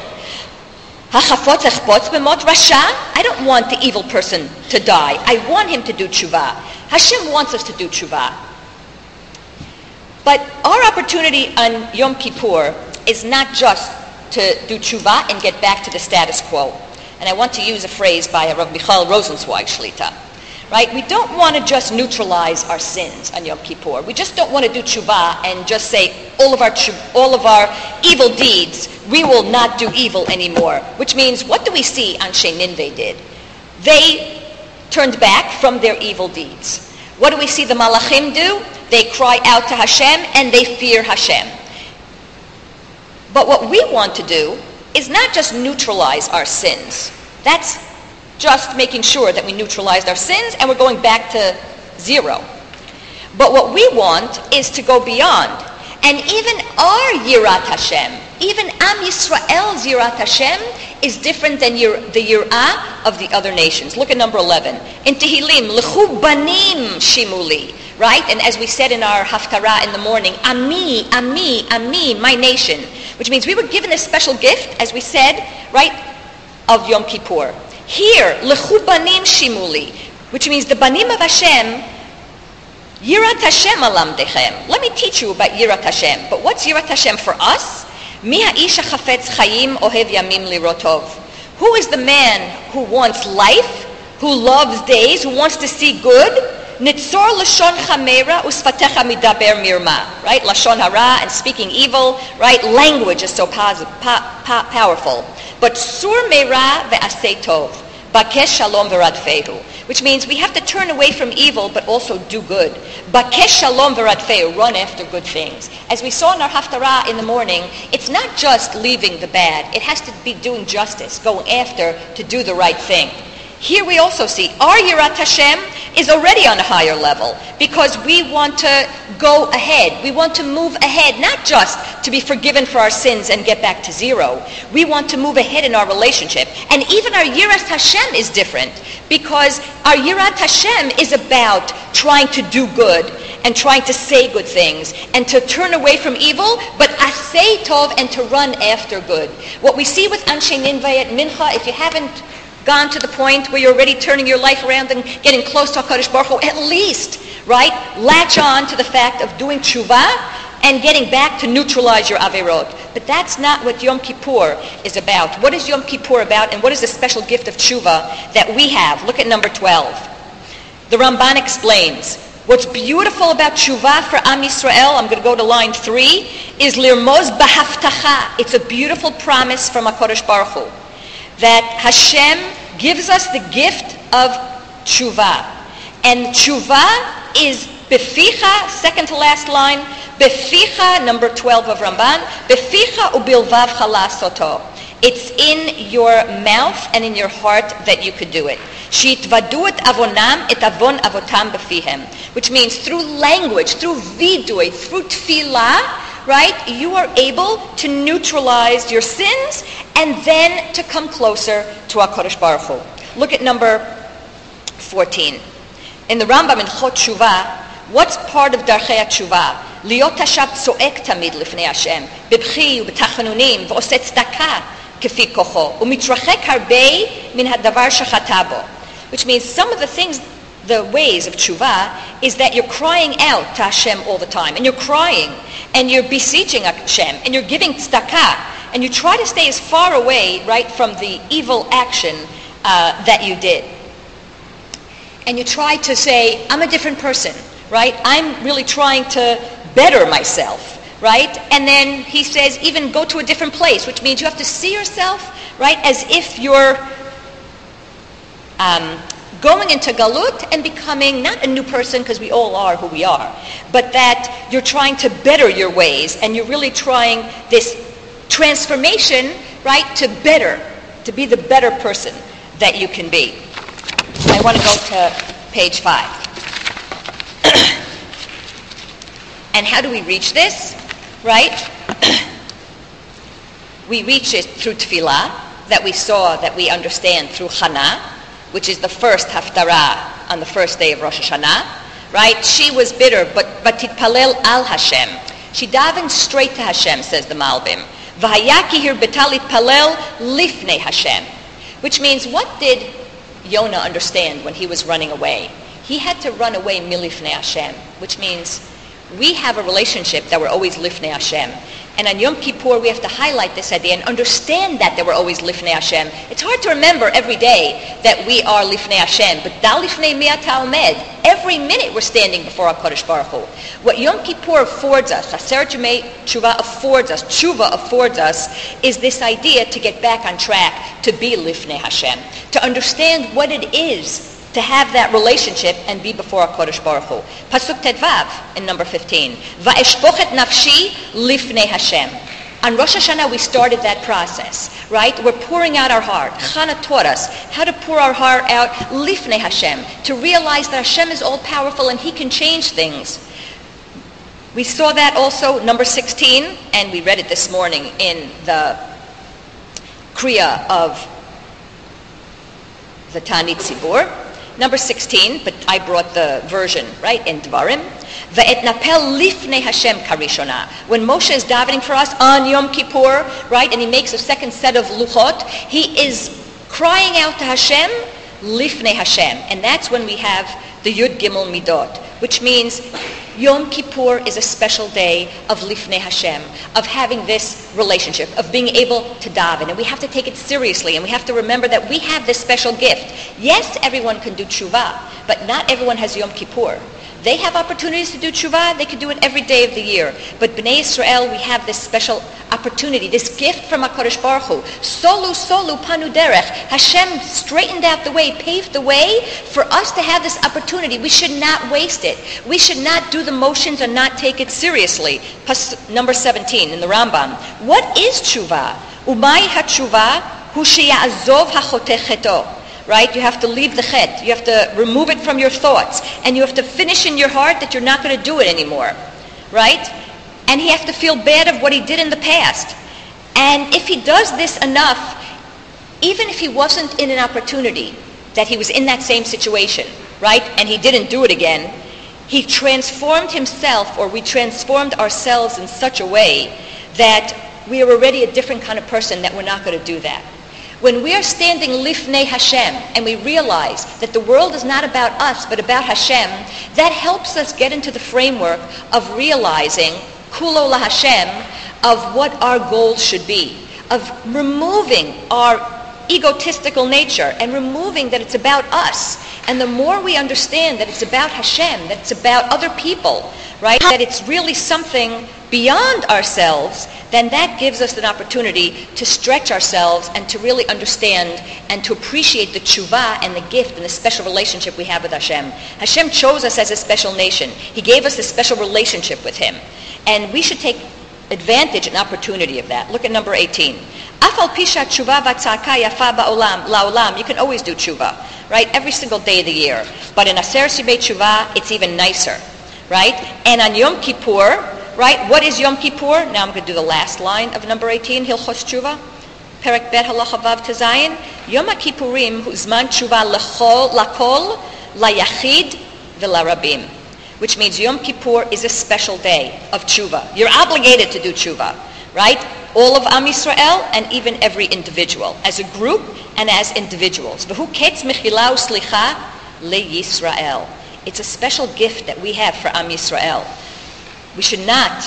I don't want the evil person to die. I want him to do tshuva. Hashem wants us to do tshuva. But our opportunity on Yom Kippur is not just to do tshuva and get back to the status quo. And I want to use a phrase by Rav Michael Rosenzweig Shlita. Right? We don't want to just neutralize our sins on Yom Kippur. We just don't want to do tshuva and just say all of our all of our evil deeds, we will not do evil anymore. Which means, what do we see Anshe Nineveh did? They turned back from their evil deeds. What do we see the malachim do? They cry out to Hashem and they fear Hashem. But what we want to do is not just neutralize our sins. That's just making sure that we neutralized our sins and we're going back to zero. But what we want is to go beyond. And even our Yirat Hashem, even Am Yisrael's Yirat Hashem is different than the Yirah of the other nations. Look at number eleven. In Tehillim, L'chu banim shimuli. Right? And as we said in our Haftarah in the morning, Ami, Ami, Ami, my nation. Which means we were given a special gift, as we said, right, of Yom Kippur. Here, L'chu banim shimuli, which means the banim of Hashem, Yirat Hashem alamdechem. Let me teach you about Yirat Hashem. But what's Yirat Hashem for us? Mi ha'ish hachafetz chayim ohev yamim lirotov. Who is the man who wants life, who loves days, who wants to see good? Nitzor lashon chamera usfatecha midaber mirma. Right? Lashon hara and speaking evil. Right? Language is so positive, po- po- powerful. But sur meira ve'asei tov. Bakesh shalom v'radfehu, which means we have to turn away from evil but also do good. Bakesh shalom v'radfehu, run after good things. As we saw in our haftarah in the morning, it's not just leaving the bad. It has to be doing justice, going after to do the right thing. Here we also see our Yirat Hashem is already on a higher level because we want to go ahead. We want to move ahead, not just to be forgiven for our sins and get back to zero. We want to move ahead in our relationship. And even our Yirat Hashem is different because our Yirat Hashem is about trying to do good and trying to say good things and to turn away from evil, but asay tov, and to run after good. What we see with Anshe Nineveh at Mincha, if you haven't gone to the point where you're already turning your life around and getting close to HaKadosh Baruch Hu, at least, right, latch on to the fact of doing tshuva and getting back to neutralize your averot. But that's not what Yom Kippur is about. What is Yom Kippur about, and what is the special gift of tshuva that we have? Look at number twelve. The Ramban explains, what's beautiful about tshuva for Am Yisrael, I'm going to go to line three, is lirmoz b'haftacha. It's a beautiful promise from HaKadosh Baruch Hu that Hashem gives us the gift of tshuva. And tshuva is beficha, second to last line, beficha, number twelve of Ramban, beficha ubilvav chalasoto. It's in your mouth and in your heart that you could do it. Shitvadu et avonam et avon avotam befihem, which means through language, through vidui, through tefillah, right, you are able to neutralize your sins and then to come closer to HaKadosh Baruch Hu. Look at number fourteen. In the Rambam in Chot Tshuva, what's part of Darchei HaTshuva? Liot hashav tzoek tamid lifnei Hashem, bebchi ubetachanunim, v'oseh tzedakah kefi kocho, umitrachek harbei min hadavar shechata bo. Which means some of the things, the ways of tshuva, is that you're crying out to Hashem all the time, and you're crying, and you're beseeching Hashem, and you're giving tzedakah, and you try to stay as far away, right, from the evil action uh, that you did. And you try to say, I'm a different person, right? I'm really trying to better myself, right? And then he says, even go to a different place, which means you have to see yourself, right, as if you're um, going into galut and becoming not a new person, because we all are who we are, but that you're trying to better your ways, and you're really trying this transformation, right, to better, to be the better person that you can be. I want to go to page five. And how do we reach this, right? We reach it through tefillah, that we saw, that we understand through Chana, which is the first haftarah on the first day of Rosh Hashanah, right? She was bitter, but but titpalel al Hashem. She davened straight to Hashem, says the Malbim. V'haya ki hirbeta litpalel lifnei Hashem. Which means, what did Yonah understand when he was running away? He had to run away milifnei Hashem, which means we have a relationship that we're always lifnei Hashem. And on Yom Kippur, we have to highlight this idea and understand that, that we're always lifnei Hashem. It's hard to remember every day that we are lifnei Hashem, but da lifnei mi ata omed. Every minute we're standing before HaKadosh Baruch Hu. What Yom Kippur affords us, Aseret Yemei Tshuva affords us, Tshuva affords us, is this idea to get back on track, to be lifnei Hashem, to understand what it is to have that relationship and be before HaKadosh Baruch Hu. Pasuk Tedvav in number fifteen. Va'eshpochet nafshi lifnei Hashem. On Rosh Hashanah we started that process, right? We're pouring out our heart. Chana taught us how to pour our heart out lifnei Hashem, to realize that Hashem is all-powerful and He can change things. We saw that also, number sixteen, and we read it this morning in the Kriya of the Tanit Tzibur. Number sixteen, but I brought the version, right, in Dvarim. Ve'et napel lifnei Hashem karishona. When Moshe is davening for us on Yom Kippur, right, and he makes a second set of luchot, he is crying out to Hashem, lifnei Hashem. And that's when we have the Yud Gimel Midot, which means Yom Kippur is a special day of lifnei Hashem, of having this relationship, of being able to daven. And we have to take it seriously, and we have to remember that we have this special gift. Yes, everyone can do tshuva, but not everyone has Yom Kippur. They have opportunities to do tshuva. They can do it every day of the year. But Bnei Yisrael, we have this special opportunity, this gift from HaKadosh Baruch Hu. Solu, solu, panu derech. Hashem straightened out the way, paved the way for us to have this opportunity. We should not waste it. We should not do the motions and not take it seriously. Pas, number seventeen in the Rambam. What is tshuva? Umay ha-tshuva hu sheya'azov ha-choteh cheto. Right? You have to leave the chet. You have to remove it from your thoughts. And you have to finish in your heart that you're not going to do it anymore. Right? And he has to feel bad of what he did in the past. And if he does this enough, even if he wasn't in an opportunity, that he was in that same situation, right? And he didn't do it again, he transformed himself, or we transformed ourselves in such a way that we are already a different kind of person, that we're not going to do that. When we are standing lifnei Hashem and we realize that the world is not about us but about Hashem, that helps us get into the framework of realizing kulo la Hashem, of what our goals should be, of removing our egotistical nature and removing that it's about us. And the more we understand that it's about Hashem, that it's about other people, right, that it's really something beyond ourselves, then that gives us an opportunity to stretch ourselves and to really understand and to appreciate the tshuva and the gift and the special relationship we have with Hashem. Hashem chose us as a special nation. He gave us a special relationship with Him. And we should take advantage and opportunity of that. Look at number eighteen. Afal pisha tshuva v'tzaka yafa ba'olam la'olam. You can always do tshuva, right? Every single day of the year. But in Aser Sibei Tshuva, it's even nicer, right? And on Yom Kippur, right? What is Yom Kippur? Now I'm going to do the last line of number eighteen, Hilchos Tshuva. Perek Bet Halacha Vav Tezayin. Yom Kippurim hu zman tshuva lechol, lakol, layachid, v'larabim. Which means Yom Kippur is a special day of tshuva. You're obligated to do tshuva, right? All of Am Yisrael and even every individual, as a group and as individuals. V'hu ketz mechila u'slicha leYisrael. It's a special gift that we have for Am Yisrael. We should not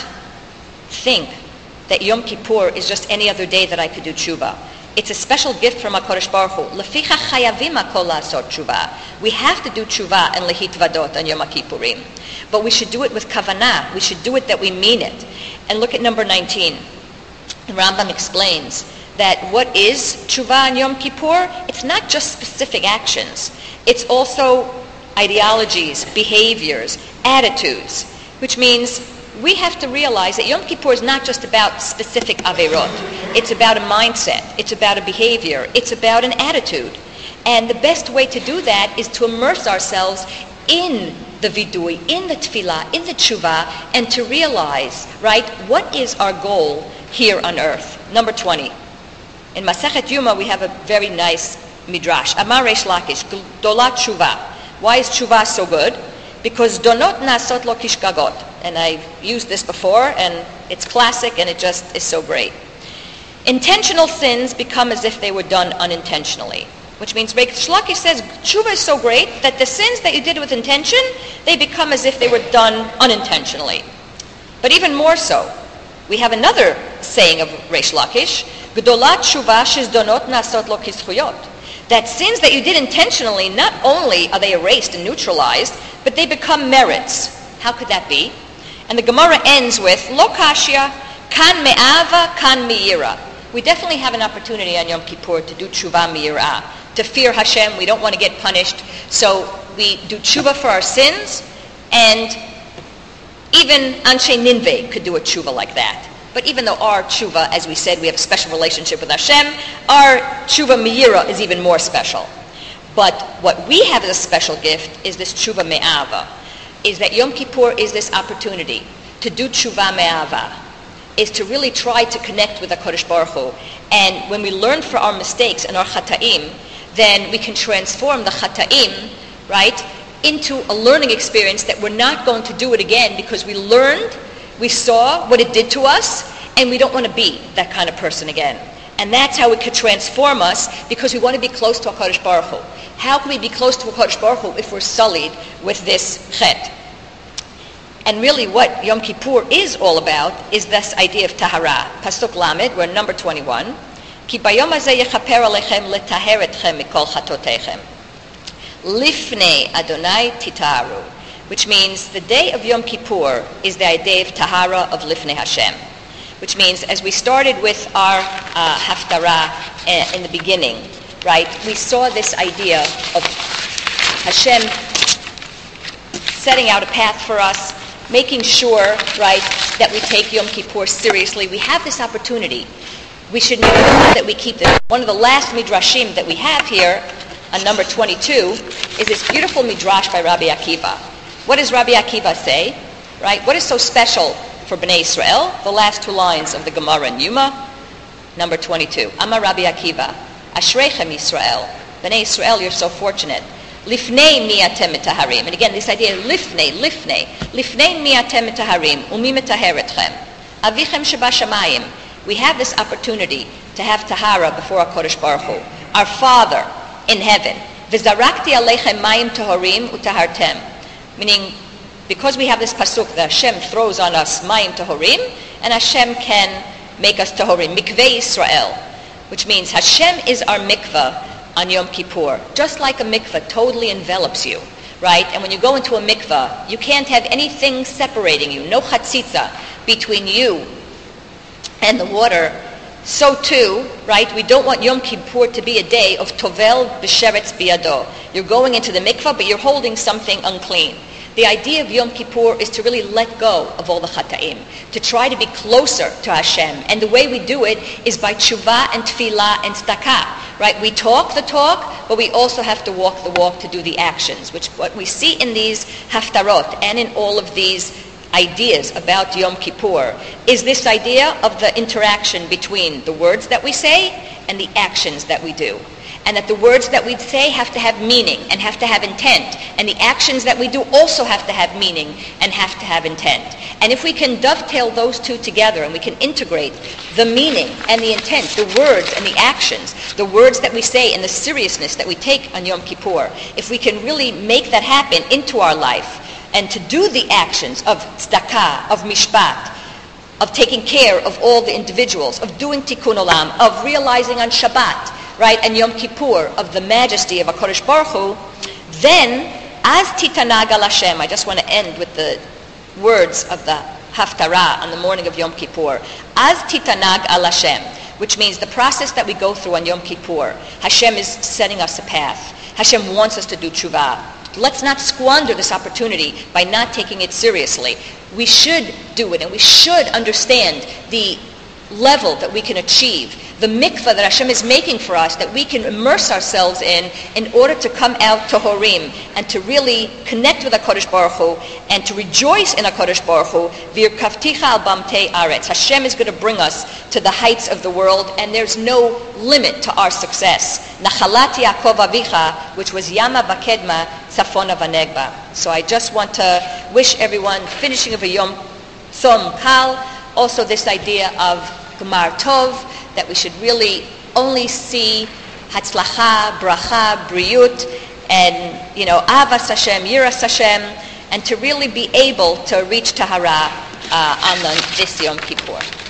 think that Yom Kippur is just any other day that I could do tshuva. It's a special gift from HaKadosh Baruch Hu. Leficha chayavim hakol la'asot tshuva. We have to do tshuva and lehitvadot on Yom Kippurim. But we should do it with kavanah. We should do it that we mean it. And look at number nineteen. The Rambam explains that what is tshuva on Yom Kippur? It's not just specific actions. It's also ideologies, behaviors, attitudes, which means we have to realize that Yom Kippur is not just about specific averot. It's about a mindset. It's about a behavior. It's about an attitude. And the best way to do that is to immerse ourselves in the vidui, in the tefillah, in the tshuva, and to realize, right, what is our goal here on earth. Number twenty. In Masechet Yuma, we have a very nice midrash. Amar Reish Lakish, Gdolat Tshuva. Why is tshuva so good? Because donot nasot lo kishgagot. And I've used this before, and it's classic, and it just is so great. Intentional sins become as if they were done unintentionally. Which means Reish Lakish says tshuva is so great that the sins that you did with intention, they become as if they were done unintentionally. But even more so, we have another saying of Reish Lakish, Gdolat tshuva shizdonot nasot lo kischuyot. That sins that you did intentionally, not only are they erased and neutralized, but they become merits. How could that be? And the Gemara ends with, Lo kashya, kan me'ava, kan mi'ira. We definitely have an opportunity on Yom Kippur to do tshuva mi'ira, to fear Hashem. We don't want to get punished. So we do tshuva for our sins, and even Anshe Ninveh could do a tshuva like that. But even though our tshuva, as we said, we have a special relationship with Hashem, our tshuva me'ira is even more special. But what we have as a special gift is this tshuva me'ava, is that Yom Kippur is this opportunity to do tshuva me'ava, is to really try to connect with HaKadosh Baruch Hu. And when we learn from our mistakes and our chata'im, then we can transform the chata'im, right, into a learning experience that we're not going to do it again because we learned, we saw what it did to us, and we don't want to be that kind of person again. And that's how it could transform us, because we want to be close to HaKadosh Baruch Hu. How can we be close to HaKadosh Baruch Hu if we're sullied with this chet? And really what Yom Kippur is all about is this idea of tahara. Pasuk Lamed, we're number twenty-one. Ki bayom hazeh yechaper alechem letaher etchem mikol chatotechem. Lifnei Adonai titaru. which means the day of Yom Kippur is the day of Tahara of Lifnei Hashem, which means as we started with our uh, Haftarah uh, in the beginning, right, we saw this idea of Hashem setting out a path for us, making sure, right, that we take Yom Kippur seriously. We have this opportunity. We should know that we keep this. One of the last midrashim that we have here, on number twenty-two, is this beautiful midrash by Rabbi Akiva. What does Rabbi Akiva say? Right? What is so special for Bnei Israel? The last two lines of the Gemara in Yuma, number twenty-two. Amar Rabbi Akiva, Ashreichem Yisrael. Bnei Israel, you're so fortunate. Lifnei mi atem mitaharim. And again, this idea of lifnei, lifnei. Lifnei mi atem mitaharim. Umi mitaher etchem. Avichem sheba shamayim. We have this opportunity to have tahara before our Kodesh Baruch Hu, our Father in heaven. V'zarakti aleichem mayim taharim utahartem. Meaning, because we have this pasuk that Hashem throws on us mayim taharim, and Hashem can make us taharim. Mikveh Yisrael, which means Hashem is our mikveh on Yom Kippur, just like a mikveh totally envelops you, right? And when you go into a mikveh, you can't have anything separating you, no chatzitza between you and the water. So too, right, we don't want Yom Kippur to be a day of tovel b'sheretz biyado. You're going into the mikveh, but you're holding something unclean. The idea of Yom Kippur is to really let go of all the chata'im, to try to be closer to Hashem. And the way we do it is by tshuva and tefillah and tzedakah, right? We talk the talk, but we also have to walk the walk to do the actions, which what we see in these haftarot and in all of these ideas about Yom Kippur is this idea of the interaction between the words that we say and the actions that we do. And that the words that we say have to have meaning and have to have intent. And the actions that we do also have to have meaning and have to have intent. And if we can dovetail those two together and we can integrate the meaning and the intent, the words and the actions, the words that we say and the seriousness that we take on Yom Kippur, if we can really make that happen into our life and to do the actions of tzedakah, of mishpat, of taking care of all the individuals, of doing tikkun olam, of realizing on Shabbat, right, and Yom Kippur of the majesty of HaKadosh Baruch Hu, then, as titanag al Hashem, I just want to end with the words of the Haftarah on the morning of Yom Kippur, as titanag al Hashem, which means the process that we go through on Yom Kippur, Hashem is setting us a path. Hashem wants us to do tshuva. Let's not squander this opportunity by not taking it seriously. We should do it, and we should understand the level that we can achieve, the mikveh that Hashem is making for us, that we can immerse ourselves in in order to come out tahorim and to really connect with HaKadosh Baruch Hu and to rejoice in HaKadosh Baruch Hu. V'yirkavticha al bamtei aretz. Hashem is going to bring us to the heights of the world, and there's no limit to our success. Nachalat Yaakov Avicha, which was Yama Vakedma Tzafona Vanegba. So I just want to wish everyone finishing of a Yom Tzom Kal, also this idea of Gemar Tov, that we should really only see Hatzlacha, Bracha, Briyut, and, you know, Avas Hashem, Yiras Hashem, and to really be able to reach Tahara uh, on the, this Yom Kippur.